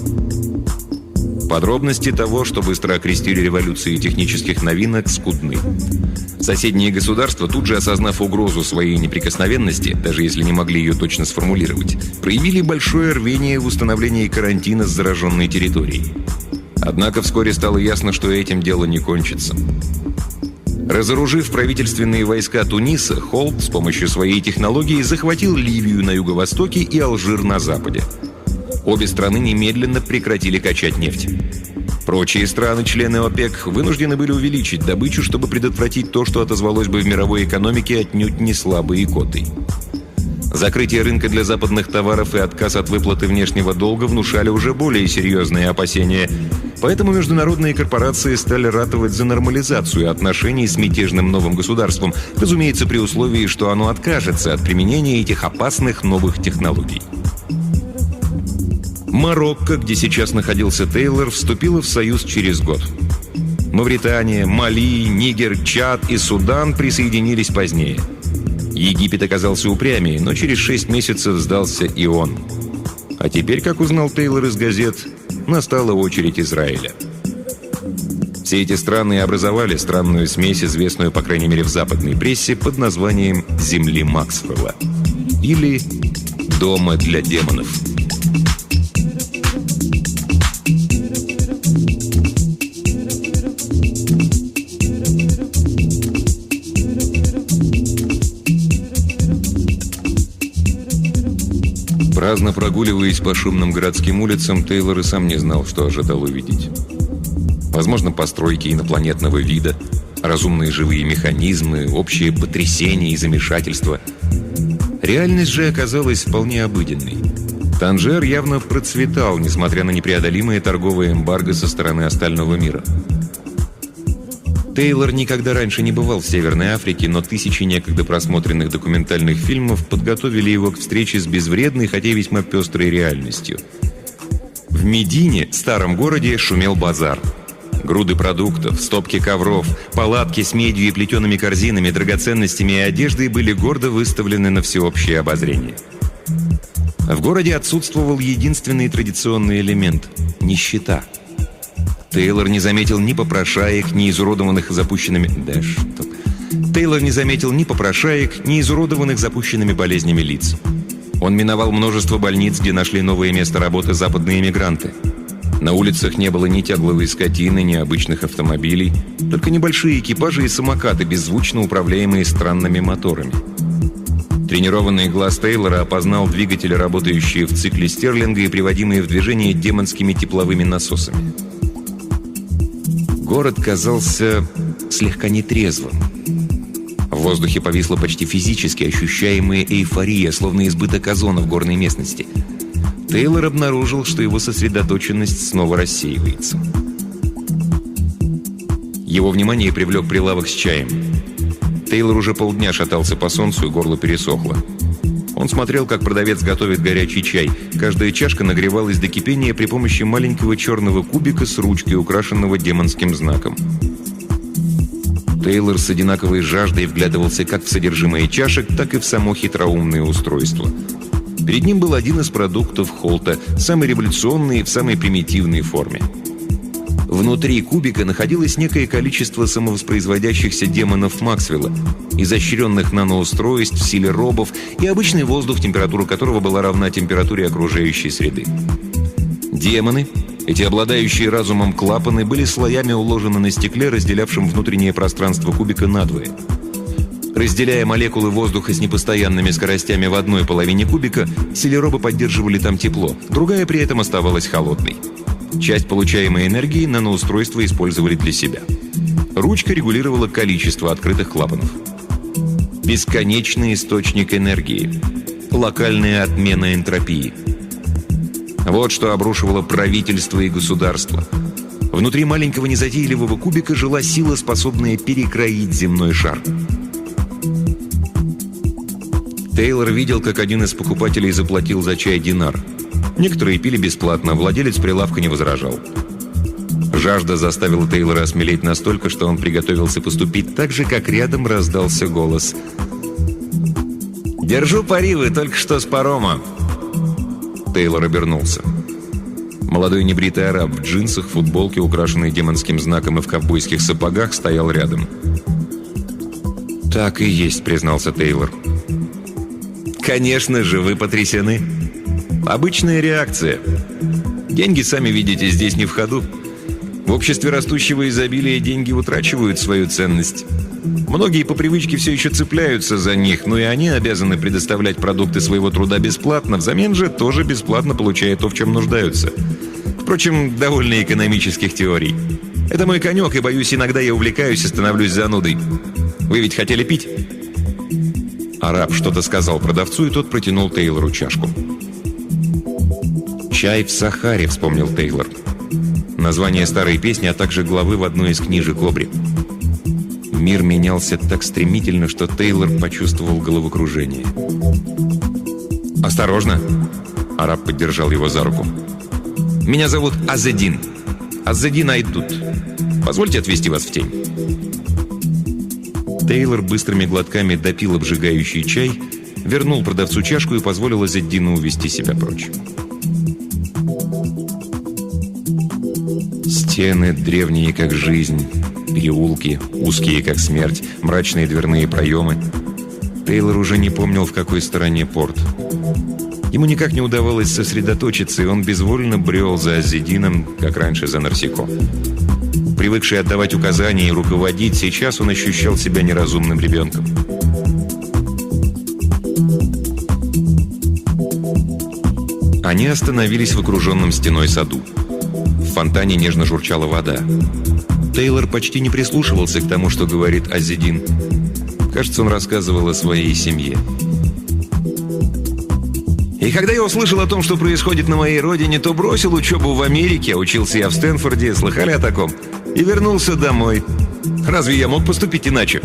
Подробности того, что быстро окрестили революцией технических новинок, скудны. Соседние государства, тут же осознав угрозу своей неприкосновенности, даже если не могли ее точно сформулировать, проявили большое рвение в установлении карантина с зараженной территорией. Однако вскоре стало ясно, что этим дело не кончится. Разоружив правительственные войска Туниса, Холт с помощью своей технологии захватил Ливию на юго-востоке и Алжир на западе. Обе страны немедленно прекратили качать нефть. Прочие страны, члены ОПЕК, вынуждены были увеличить добычу, чтобы предотвратить то, что отозвалось бы в мировой экономике отнюдь не слабой икотой. Закрытие рынка для западных товаров и отказ от выплаты внешнего долга внушали уже более серьезные опасения. Поэтому международные корпорации стали ратовать за нормализацию отношений с мятежным новым государством, разумеется, при условии, что оно откажется от применения этих опасных новых технологий. Марокко, где сейчас находился Тейлор, вступила в союз через год. Мавритания, Мали, Нигер, Чад и Судан присоединились позднее. Египет оказался упрямее, но через шесть месяцев сдался и он. А теперь, как узнал Тейлор из газет, настала очередь Израиля. Все эти страны образовали странную смесь, известную, по крайней мере, в западной прессе, под названием «Земли Максвелла» или «Дома для демонов». Праздно прогуливаясь по шумным городским улицам, Тейлор и сам не знал, что ожидал увидеть. Возможно, постройки инопланетного вида, разумные живые механизмы, общее потрясение и замешательство. Реальность же оказалась вполне обыденной. Танжер явно процветал, несмотря на непреодолимое торговое эмбарго со стороны остального мира. Тейлор никогда раньше не бывал в Северной Африке, но тысячи некогда просмотренных документальных фильмов подготовили его к встрече с безвредной, хотя и весьма пестрой реальностью. В Медине, старом городе, шумел базар. Груды продуктов, стопки ковров, палатки с медью и плетеными корзинами, драгоценностями и одеждой были гордо выставлены на всеобщее обозрение. В городе отсутствовал единственный традиционный элемент – нищета. Тейлор не заметил ни попрошаек, ни изуродованных запущенными... Да что... Тейлор не заметил ни попрошаек, ни изуродованных запущенными болезнями лиц. Он миновал множество больниц, где нашли новое место работы западные эмигранты. На улицах не было ни тягловой скотины, ни обычных автомобилей, только небольшие экипажи и самокаты, беззвучно управляемые странными моторами. Тренированный глаз Тейлора опознал двигатели, работающие в цикле Стерлинга и приводимые в движение демонскими тепловыми насосами. Город казался слегка нетрезвым. В воздухе повисла почти физически ощущаемая эйфория, словно избыток озона в горной местности. Тейлор обнаружил, что его сосредоточенность снова рассеивается. Его внимание привлек прилавок с чаем. Тейлор уже полдня шатался по солнцу, и горло пересохло. Он смотрел, как продавец готовит горячий чай. Каждая чашка нагревалась до кипения при помощи маленького черного кубика с ручкой, украшенного демонским знаком. Тейлор с одинаковой жаждой вглядывался как в содержимое чашек, так и в само хитроумное устройство. Перед ним был один из продуктов Холта, самый революционный в самой примитивной форме. Внутри кубика находилось некое количество самовоспроизводящихся демонов Максвелла, изощренных наноустройств в силе робов и обычный воздух, температура которого была равна температуре окружающей среды. Демоны, эти обладающие разумом клапаны, были слоями уложены на стекле, разделявшем внутреннее пространство кубика надвое. Разделяя молекулы воздуха с непостоянными скоростями в одной половине кубика, селеробы поддерживали там тепло, другая при этом оставалась холодной. Часть получаемой энергии наноустройства использовали для себя. Ручка регулировала количество открытых клапанов. Бесконечный источник энергии. Локальная отмена энтропии. Вот что обрушивало правительство и государство. Внутри маленького незатейливого кубика жила сила, способная перекроить земной шар. Тейлор видел, как один из покупателей заплатил за чай динар. Некоторые пили бесплатно, владелец прилавка не возражал. Жажда заставила Тейлора осмелеть настолько, что он приготовился поступить так же, как рядом раздался голос. «Держу пари, вы только что с парома!» Тейлор обернулся. Молодой небритый араб в джинсах, футболке, украшенной демонским знаком, и в ковбойских сапогах стоял рядом. «Так и есть», — признался Тейлор. «Конечно же, вы потрясены. Обычная реакция. Деньги, сами видите, здесь не в ходу. В обществе растущего изобилия деньги утрачивают свою ценность. Многие по привычке все еще цепляются за них, но и они обязаны предоставлять продукты своего труда бесплатно, взамен же тоже бесплатно получая то, в чем нуждаются. Впрочем, довольно экономических теорий. Это мой конек, и, боюсь, иногда я увлекаюсь и становлюсь занудой. Вы ведь хотели пить?» Араб что-то сказал продавцу, и тот протянул Тейлору чашку. «Чай в Сахаре», — вспомнил Тейлор. Название старой песни, а также главы в одной из книжек Обри. Мир менялся так стремительно, что Тейлор почувствовал головокружение. «Осторожно!» — араб поддержал его за руку. «Меня зовут Аззедин. Аззедин Айдут. Позвольте отвезти вас в тень». Тейлор быстрыми глотками допил обжигающий чай, вернул продавцу чашку и позволил Аззедину увести себя прочь. Стены древние, как жизнь, переулки, узкие, как смерть, мрачные дверные проемы. Тейлор уже не помнил, в какой стороне порт. Ему никак не удавалось сосредоточиться, и он безвольно брел за Аззедином, как раньше за Нарсико. Привыкший отдавать указания и руководить, сейчас он ощущал себя неразумным ребенком. Они остановились в окруженном стеной саду. В фонтане нежно журчала вода. Тейлор почти не прислушивался к тому, что говорит Аззедин. Кажется, он рассказывал о своей семье. «И когда я услышал о том, что происходит на моей родине, то бросил учебу в Америке, учился я в Стэнфорде, слыхали о таком, и вернулся домой. Разве я мог поступить иначе?»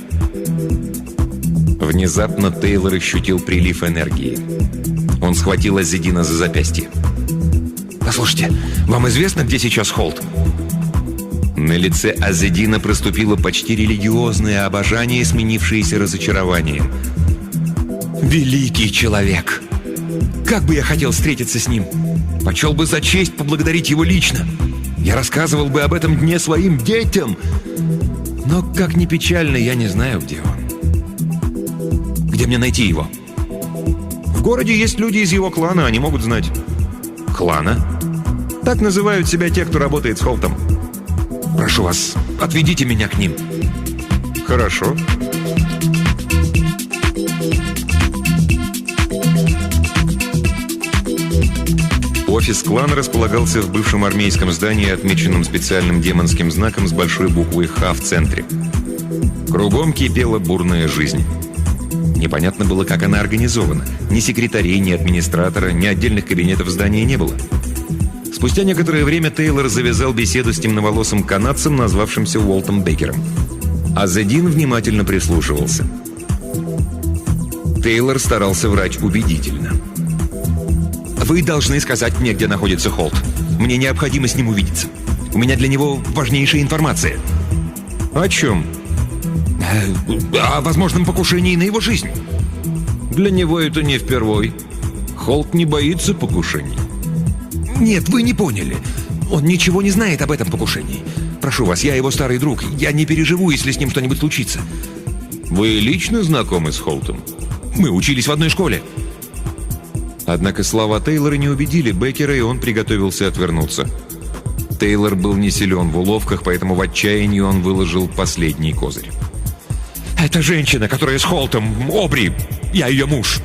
Внезапно Тейлор ощутил прилив энергии. Он схватил Аззедина за запястье. «Послушайте, вам известно, где сейчас Холт?» На лице Аззедина проступило почти религиозное обожание, сменившееся разочарованием. «Великий человек! Как бы я хотел встретиться с ним! Почел бы за честь поблагодарить его лично! Я рассказывал бы об этом дне своим детям! Но, как ни печально, я не знаю, где он. Где мне найти его? В городе есть люди из его клана, они могут знать. Клана? Так называют себя те, кто работает с Холтом. Прошу вас, отведите меня к ним. Хорошо. Офис клана располагался в бывшем армейском здании, отмеченном специальным демонским знаком с большой буквой «Х» в центре. Кругом кипела бурная жизнь. Непонятно было, как она организована. Ни секретарей, ни администратора, ни отдельных кабинетов в здании не было. Спустя некоторое время Тейлор завязал беседу с темноволосым канадцем, назвавшимся Уолтом Бейкером. Азедин внимательно прислушивался. Тейлор старался врать убедительно. «Вы должны сказать мне, где находится Холт. Мне необходимо с ним увидеться. У меня для него важнейшая информация». «О чем?» «О возможном покушении на его жизнь». «Для него это не впервой. Холт не боится покушений». «Нет, вы не поняли. Он ничего не знает об этом покушении. Прошу вас, я его старый друг. Я не переживу, если с ним что-нибудь случится». «Вы лично знакомы с Холтом?» «Мы учились в одной школе». Однако слова Тейлора не убедили Бейкера, и он приготовился отвернуться. Тейлор был не силен в уловках, поэтому в отчаянии он выложил последний козырь. «Это женщина, которая с Холтом, Обри. Я ее муж».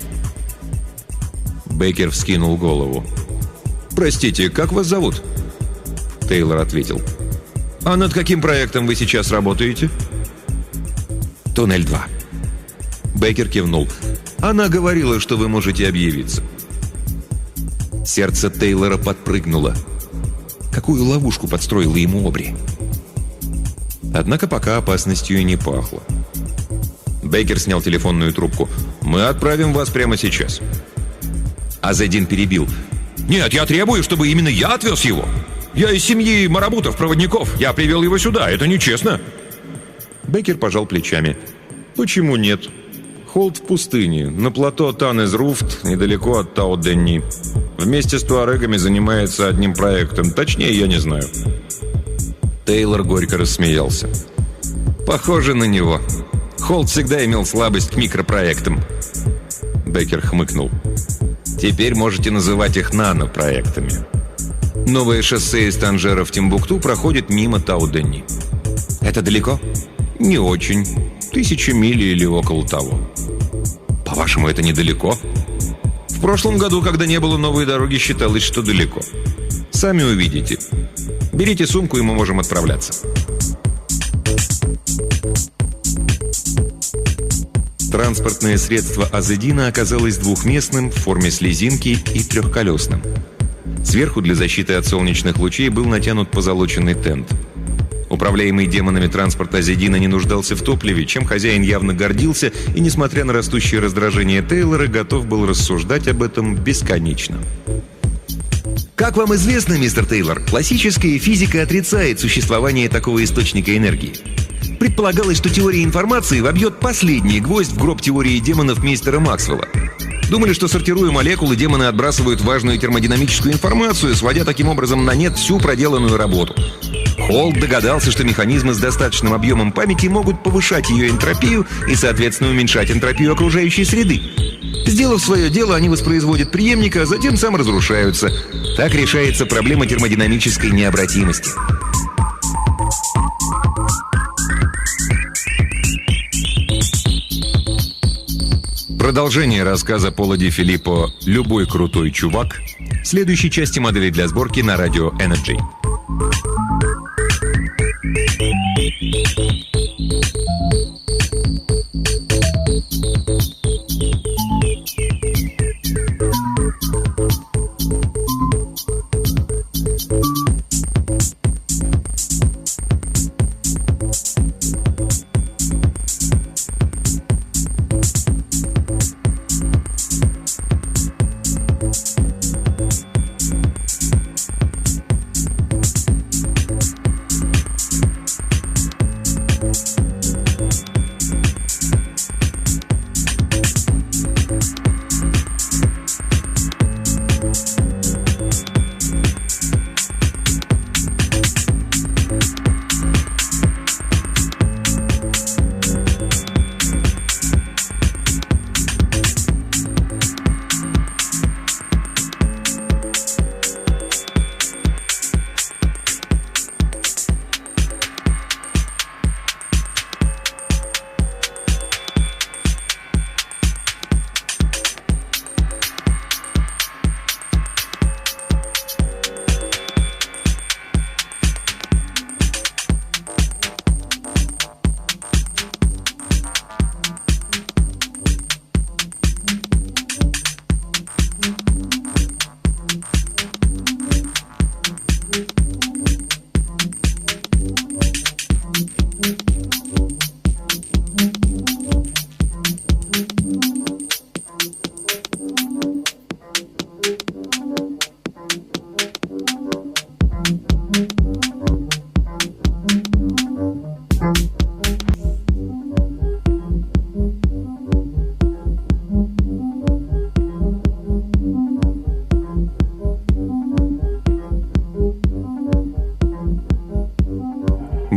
Бейкер вскинул голову. «Простите, как вас зовут?» Тейлор ответил. «А над каким проектом вы сейчас работаете?» «Туннель два». Бейкер кивнул. «Она говорила, что вы можете объявиться». Сердце Тейлора подпрыгнуло. Какую ловушку подстроила ему Обри? Однако пока опасностью и не пахло. Бейкер снял телефонную трубку. «Мы отправим вас прямо сейчас». Азедин перебил. «Нет, я требую, чтобы именно я отвез его. Я из семьи марабутов, проводников. Я привел его сюда. Это нечестно». Бейкер пожал плечами. «Почему нет? Холт в пустыне, на плато Танез-Руфт, недалеко от Тау-Денни. Вместе с туарегами занимается одним проектом. Точнее, я не знаю». Тейлор горько рассмеялся. «Похоже на него. Холт всегда имел слабость к микропроектам». Бейкер хмыкнул. «Теперь можете называть их нанопроектами. Новое шоссе из Танжера в Тимбукту проходит мимо Тау-Денни». «Это далеко?» «Не очень. Тысяча миль или около того». «По-вашему, это недалеко?» «В прошлом году, когда не было новой дороги, считалось, что далеко. Сами увидите. Берите сумку, и мы можем отправляться». Транспортное средство Азедина оказалось двухместным, в форме слезинки и трехколесным. Сверху для защиты от солнечных лучей был натянут позолоченный тент. Управляемый демонами транспорт Азедина не нуждался в топливе, чем хозяин явно гордился, и, несмотря на растущее раздражение Тейлора, готов был рассуждать об этом бесконечно. Как вам известно, мистер Тейлор, классическая физика отрицает существование такого источника энергии. Предполагалось, что теория информации вобьет последний гвоздь в гроб теории демонов мистера Максвелла. Думали, что, сортируя молекулы, демоны отбрасывают важную термодинамическую информацию, сводя таким образом на нет всю проделанную работу. Холт догадался, что механизмы с достаточным объемом памяти могут повышать ее энтропию и, соответственно, уменьшать энтропию окружающей среды. Сделав свое дело, они воспроизводят преемника, а затем сам разрушаются. Так решается проблема термодинамической необратимости. Продолжение рассказа Пола Ди Филиппо «Любой крутой чувак» в следующей части модели для сборки на радио Energy.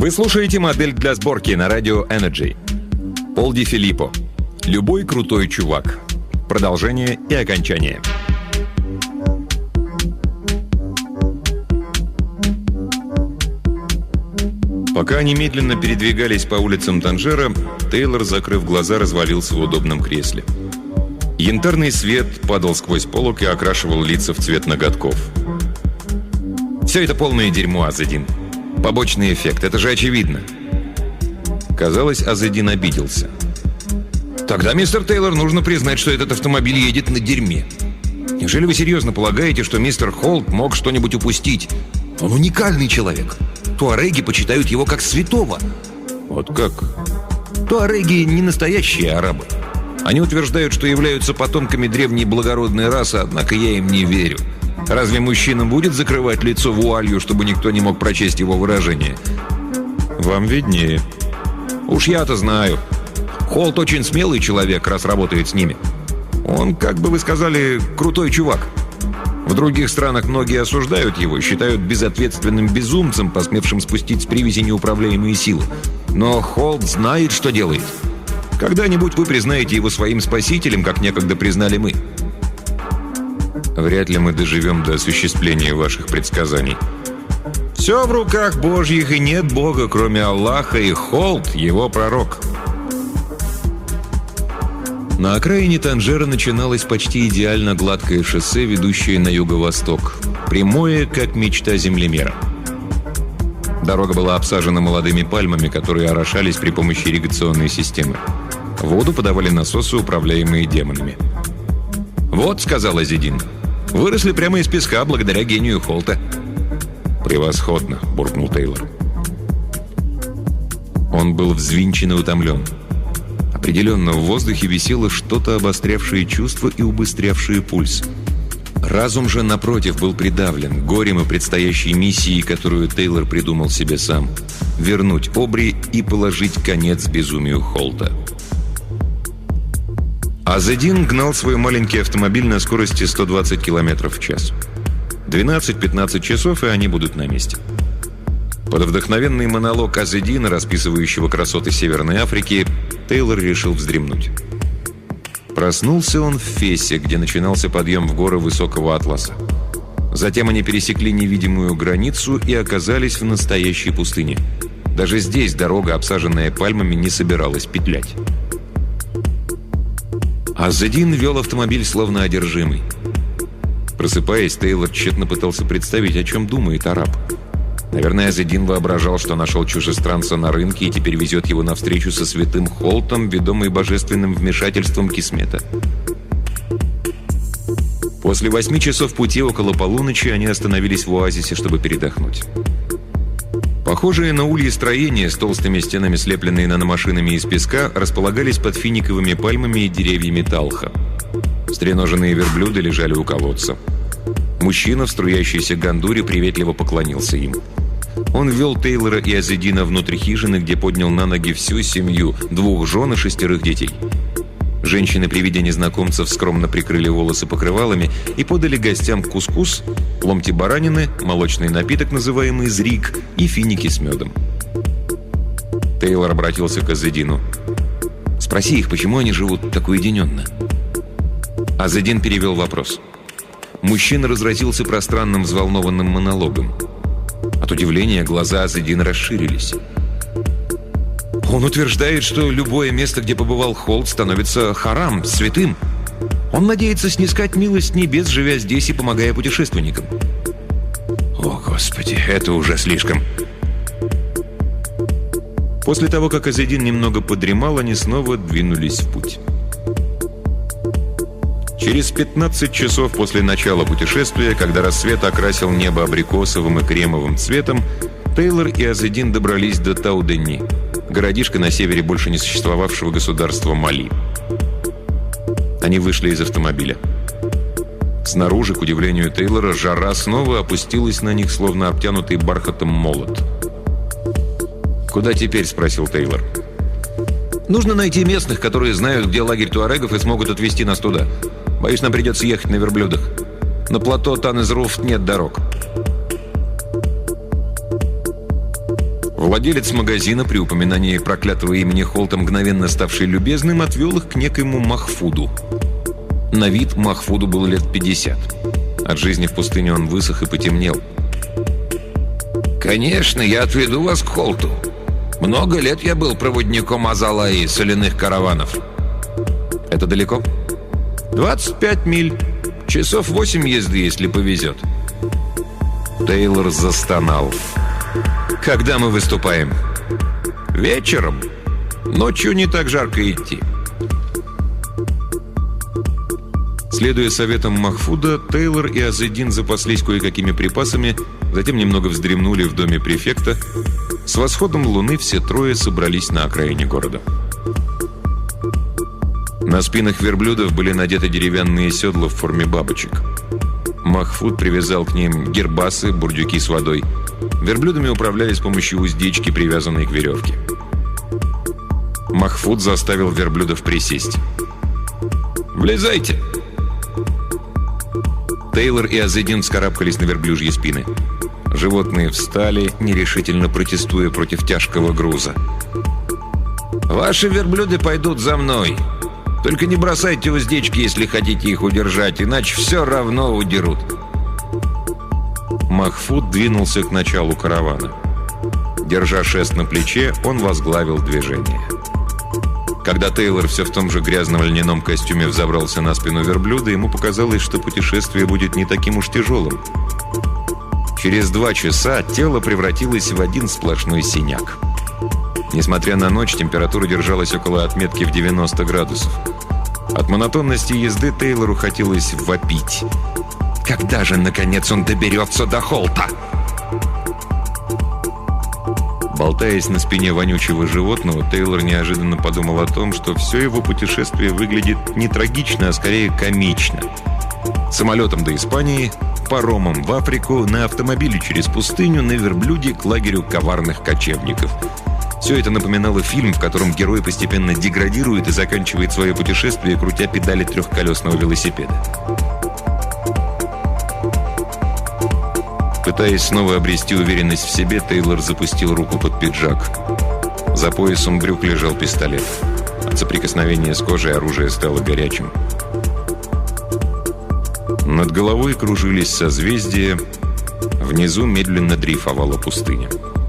Вы слушаете «Модель для сборки» на радио Energy. Пол Ди Филиппо. Любой крутой чувак. Продолжение и окончание. Пока они медленно передвигались по улицам Танжера, Тейлор, закрыв глаза, развалился в удобном кресле. Янтарный свет падал сквозь полог и окрашивал лица в цвет ноготков. Все это полное дерьмо, Азедин. Побочный эффект, это же очевидно. Казалось, Азедин обиделся. Тогда, мистер Тейлор, нужно признать, что этот автомобиль едет на дерьме. Неужели вы серьезно полагаете, что мистер Холт мог что-нибудь упустить? Он уникальный человек. Туареги почитают его как святого. Вот как? Туареги не настоящие арабы. Они утверждают, что являются потомками древней благородной расы, однако я им не верю. Разве мужчина будет закрывать лицо вуалью, чтобы никто не мог прочесть его выражение? Вам виднее. Уж я-то знаю. Холт очень смелый человек, раз работает с ними. Он, как бы вы сказали, крутой чувак. В других странах многие осуждают его, считают безответственным безумцем, посмевшим спустить с привязи неуправляемые силы. Но Холт знает, что делает. Когда-нибудь вы признаете его своим спасителем, как некогда признали мы. Вряд ли мы доживем до осуществления ваших предсказаний. Все в руках Божьих, и нет Бога, кроме Аллаха, и Холт — его пророк. На окраине Танжера начиналось почти идеально гладкое шоссе, ведущее на юго-восток. Прямое, как мечта землемера. Дорога была обсажена молодыми пальмами, которые орошались при помощи ирригационной системы. Воду подавали насосы, управляемые демонами. «Вот», — сказал Азедин, — «выросли прямо из песка благодаря гению Холта». «Превосходно», — буркнул Тейлор. Он был взвинчен и утомлен. Определенно, в воздухе висело что-то, обострявшее чувства и убыстрявшее пульс. Разум же, напротив, был придавлен горем и предстоящей миссией, которую Тейлор придумал себе сам — вернуть Обри и положить конец безумию Холта. Азедин гнал свой маленький автомобиль на скорости сто двадцать километров в час. двенадцать-пятнадцать часов, и они будут на месте. Под вдохновенный монолог Азедина, расписывающего красоты Северной Африки, Тейлор решил вздремнуть. Проснулся он в Фесе, где начинался подъем в горы Высокого Атласа. Затем они пересекли невидимую границу и оказались в настоящей пустыне. Даже здесь дорога, обсаженная пальмами, не собиралась петлять. Азедин вел автомобиль словно одержимый. Просыпаясь, Тейлор тщетно пытался представить, о чем думает араб. Наверное, Азедин воображал, что нашел чужестранца на рынке и теперь везет его навстречу со святым Холтом, ведомый божественным вмешательством Кисмета. После восьми часов пути около полуночи они остановились в оазисе, чтобы передохнуть. Похожие на ульи строения с толстыми стенами, слепленные наномашинами из песка, располагались под финиковыми пальмами и деревьями талха. Стреноженные верблюды лежали у колодца. Мужчина в струящейся гандуре приветливо поклонился им. Он ввел Тейлора и Азедина внутрь хижины, где поднял на ноги всю семью, двух жен и шестерых детей. Женщины при виде незнакомцев скромно прикрыли волосы покрывалами и подали гостям кускус, ломти баранины, молочный напиток, называемый зрик, и финики с медом. Тейлор обратился к Азедину. «Спроси их, почему они живут так уединенно?» Азедин перевел вопрос. Мужчина разразился пространным взволнованным монологом. От удивления глаза Азедина расширились. Он утверждает, что любое место, где побывал Холт, становится харам, святым. Он надеется снискать милость небес, живя здесь и помогая путешественникам. О, Господи, это уже слишком. После того, как Азедин немного подремал, они снова двинулись в путь. Через пятнадцать часов после начала путешествия, когда рассвет окрасил небо абрикосовым и кремовым цветом, Тейлор и Азедин добрались до Тау-Дени, городишко на севере больше не существовавшего государства Мали. Они вышли из автомобиля. Снаружи, к удивлению Тейлора, жара снова опустилась на них, словно обтянутый бархатом молот. «Куда теперь?» — спросил Тейлор. «Нужно найти местных, которые знают, где лагерь туарегов, и смогут отвезти нас туда. Боюсь, нам придется ехать на верблюдах. На плато Тан-из-Руфт нет дорог». Владелец магазина, при упоминании проклятого имени Холта, мгновенно ставший любезным, отвел их к некоему Махфуду. На вид Махфуду было лет пятьдесят. От жизни в пустыне он высох и потемнел. «Конечно, я отведу вас к Холту. Много лет я был проводником Азала и соляных караванов». «Это далеко?» «двадцать пять миль. Часов восемь езды, если повезет». Тейлор застонал. «Когда мы выступаем?» «Вечером. Ночью не так жарко идти». Следуя советам Махфуда, Тейлор и Азедин запаслись кое-какими припасами, затем немного вздремнули в доме префекта. С восходом луны все трое собрались на окраине города. На спинах верблюдов были надеты деревянные седла в форме бабочек. Махфуд привязал к ним гербасы, бурдюки с водой. Верблюдами управляли с помощью уздечки, привязанной к веревке. Махфуд заставил верблюдов присесть. «Влезайте!» Тейлор и Азедин вскарабкались на верблюжьи спины. Животные встали, нерешительно протестуя против тяжкого груза. «Ваши верблюды пойдут за мной. Только не бросайте уздечки, если хотите их удержать, иначе все равно удерут». Махфуд двинулся к началу каравана. Держа шест на плече, он возглавил движение. Когда Тейлор все в том же грязном льняном костюме взобрался на спину верблюда, ему показалось, что путешествие будет не таким уж тяжелым. Через два часа тело превратилось в один сплошной синяк. Несмотря на ночь, температура держалась около отметки в девяносто градусов. От монотонности езды Тейлору хотелось вопить. Когда же, наконец, он доберется до Холта? Болтаясь на спине вонючего животного, Тейлор неожиданно подумал о том, что все его путешествие выглядит не трагично, а скорее комично. Самолетом до Испании, паромом в Африку, на автомобиле через пустыню, на верблюде к лагерю коварных кочевников. Все это напоминало фильм, в котором герой постепенно деградирует и заканчивает свое путешествие, крутя педали трехколесного велосипеда. Пытаясь снова обрести уверенность в себе, Тейлор запустил руку под пиджак. За поясом брюк лежал пистолет. От соприкосновения с кожей оружие стало горячим. Над головой кружились созвездия, внизу медленно дрейфовала пустыня.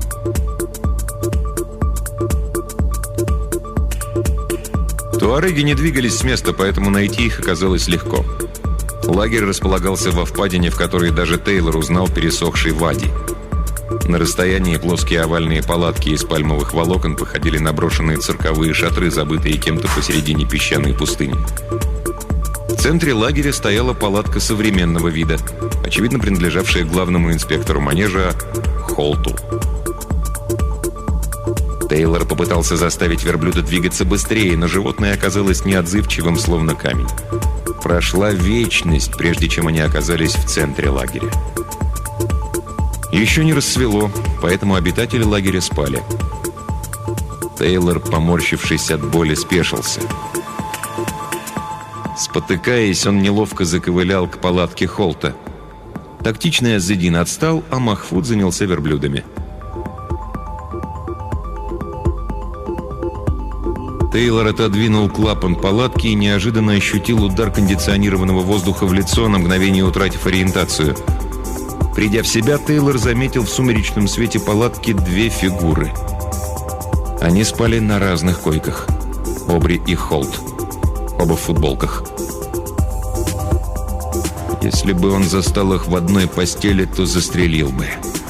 Туареги не двигались с места, поэтому найти их оказалось легко. Лагерь располагался во впадине, в которой даже Тейлор узнал пересохший вади. На расстоянии плоские овальные палатки из пальмовых волокон походили на брошенные цирковые шатры, забытые кем-то посередине песчаной пустыни. В центре лагеря стояла палатка современного вида, очевидно принадлежавшая главному инспектору манежа Холту. Тейлор попытался заставить верблюда двигаться быстрее, но животное оказалось неотзывчивым, словно камень. Прошла вечность, прежде чем они оказались в центре лагеря. Еще не рассвело, поэтому обитатели лагеря спали. Тейлор, поморщившись от боли, спешился. Спотыкаясь, он неловко заковылял к палатке Холта. Тактичный Азедин отстал, а Махфуд занялся верблюдами. Тейлор отодвинул клапан палатки и неожиданно ощутил удар кондиционированного воздуха в лицо, на мгновение утратив ориентацию. Придя в себя, Тейлор заметил в сумеречном свете палатки две фигуры. Они спали на разных койках. Обри и Холт. Оба в футболках. Если бы он застал их в одной постели, то застрелил бы.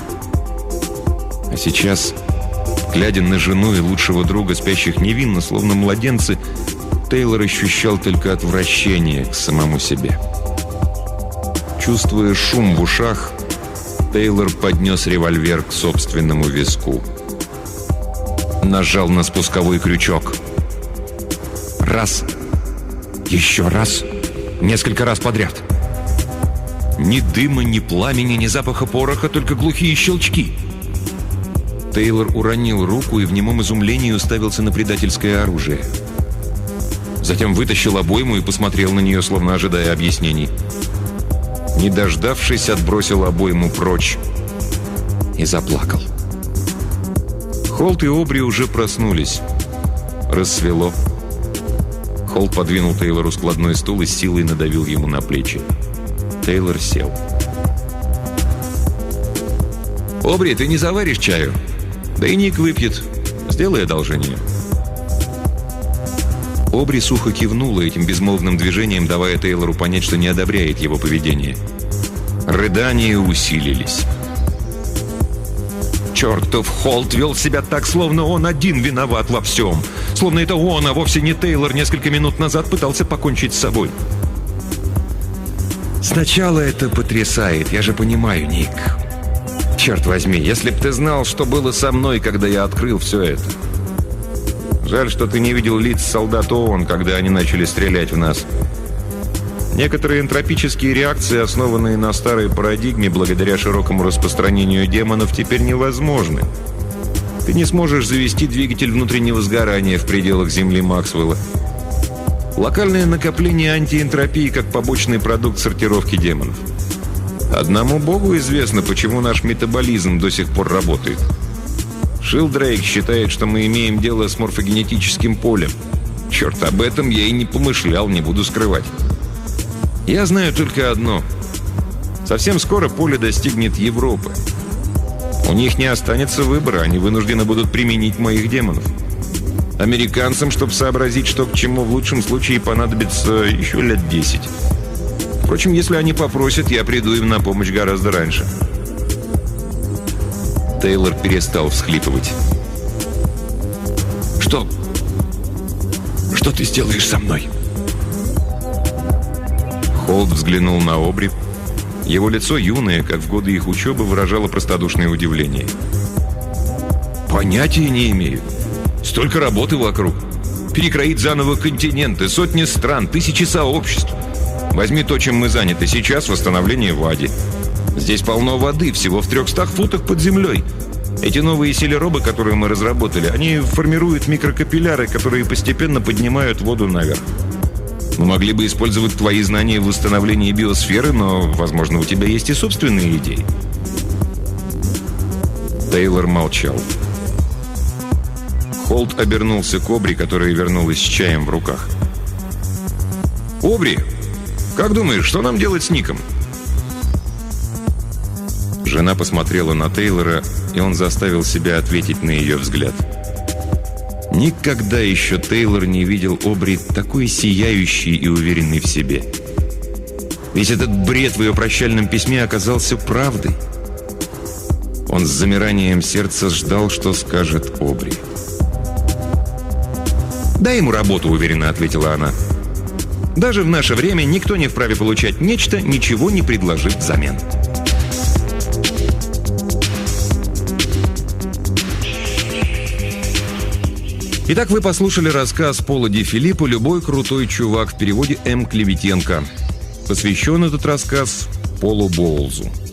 А сейчас, глядя на жену и лучшего друга, спящих невинно, словно младенцы, Тейлор ощущал только отвращение к самому себе. Чувствуя шум в ушах, Тейлор поднес револьвер к собственному виску. Нажал на спусковой крючок. Раз. Еще раз. Несколько раз подряд. Ни дыма, ни пламени, ни запаха пороха, только глухие щелчки. Тейлор уронил руку и в немом изумлении уставился на предательское оружие. Затем вытащил обойму и посмотрел на нее, словно ожидая объяснений. Не дождавшись, отбросил обойму прочь и заплакал. Холт и Обри уже проснулись. Рассвело. Холт подвинул Тейлору складной стул и с силой надавил ему на плечи. Тейлор сел. «Обри, ты не заваришь чаю?» «Да и Ник выпьет. Сделай одолжение». Обри сухо кивнула этим безмолвным движением, давая Тейлору понять, что не одобряет его поведение. Рыдания усилились. Чертов Холт вел себя так, словно он один виноват во всем. Словно это он, а вовсе не Тейлор, несколько минут назад пытался покончить с собой. Сначала это потрясает, я же понимаю, Ник. Черт возьми, если б ты знал, что было со мной, когда я открыл все это. Жаль, что ты не видел лиц солдат ООН, когда они начали стрелять в нас. Некоторые энтропические реакции, основанные на старой парадигме, благодаря широкому распространению демонов, теперь невозможны. Ты не сможешь завести двигатель внутреннего сгорания в пределах Земли Максвелла. Локальное накопление антиэнтропии как побочный продукт сортировки демонов. Одному Богу известно, почему наш метаболизм до сих пор работает. Шилдрейк считает, что мы имеем дело с морфогенетическим полем. Черт, об этом я и не помышлял, не буду скрывать. Я знаю только одно. Совсем скоро поле достигнет Европы. У них не останется выбора, они вынуждены будут применить моих демонов. Американцам, чтобы сообразить, что к чему, в лучшем случае понадобится еще лет десять. Впрочем, если они попросят, я приду им на помощь гораздо раньше. Тейлор перестал всхлипывать. «Что? Что ты сделаешь со мной?» Холт взглянул на Обри. Его лицо, юное, как в годы их учебы, выражало простодушное удивление. «Понятия не имею. Столько работы вокруг. Перекроить заново континенты, сотни стран, тысячи сообществ. Возьми то, чем мы заняты сейчас, восстановление Вади. Здесь полно воды, всего в трехстах футах под землей. Эти новые селеробы, которые мы разработали, они формируют микрокапилляры, которые постепенно поднимают воду наверх. Мы могли бы использовать твои знания в восстановлении биосферы, но, возможно, у тебя есть и собственные идеи». Тейлор молчал. Холт обернулся к Обри, которая вернулась с чаем в руках. «Обри, как думаешь, что нам делать с Ником?» Жена посмотрела на Тейлора, и он заставил себя ответить на ее взгляд. Никогда еще Тейлор не видел Обри такой сияющей и уверенной в себе. Весь этот бред в ее прощальном письме оказался правдой. Он с замиранием сердца ждал, что скажет Обри. «Дай ему работу», — уверенно ответила она. «Даже в наше время никто не вправе получать нечто, ничего не предложив взамен». Итак, вы послушали рассказ Пола Ди Филиппо «Любой крутой чувак» в переводе М. Клеветенко. Посвящен этот рассказ Полу Боулзу.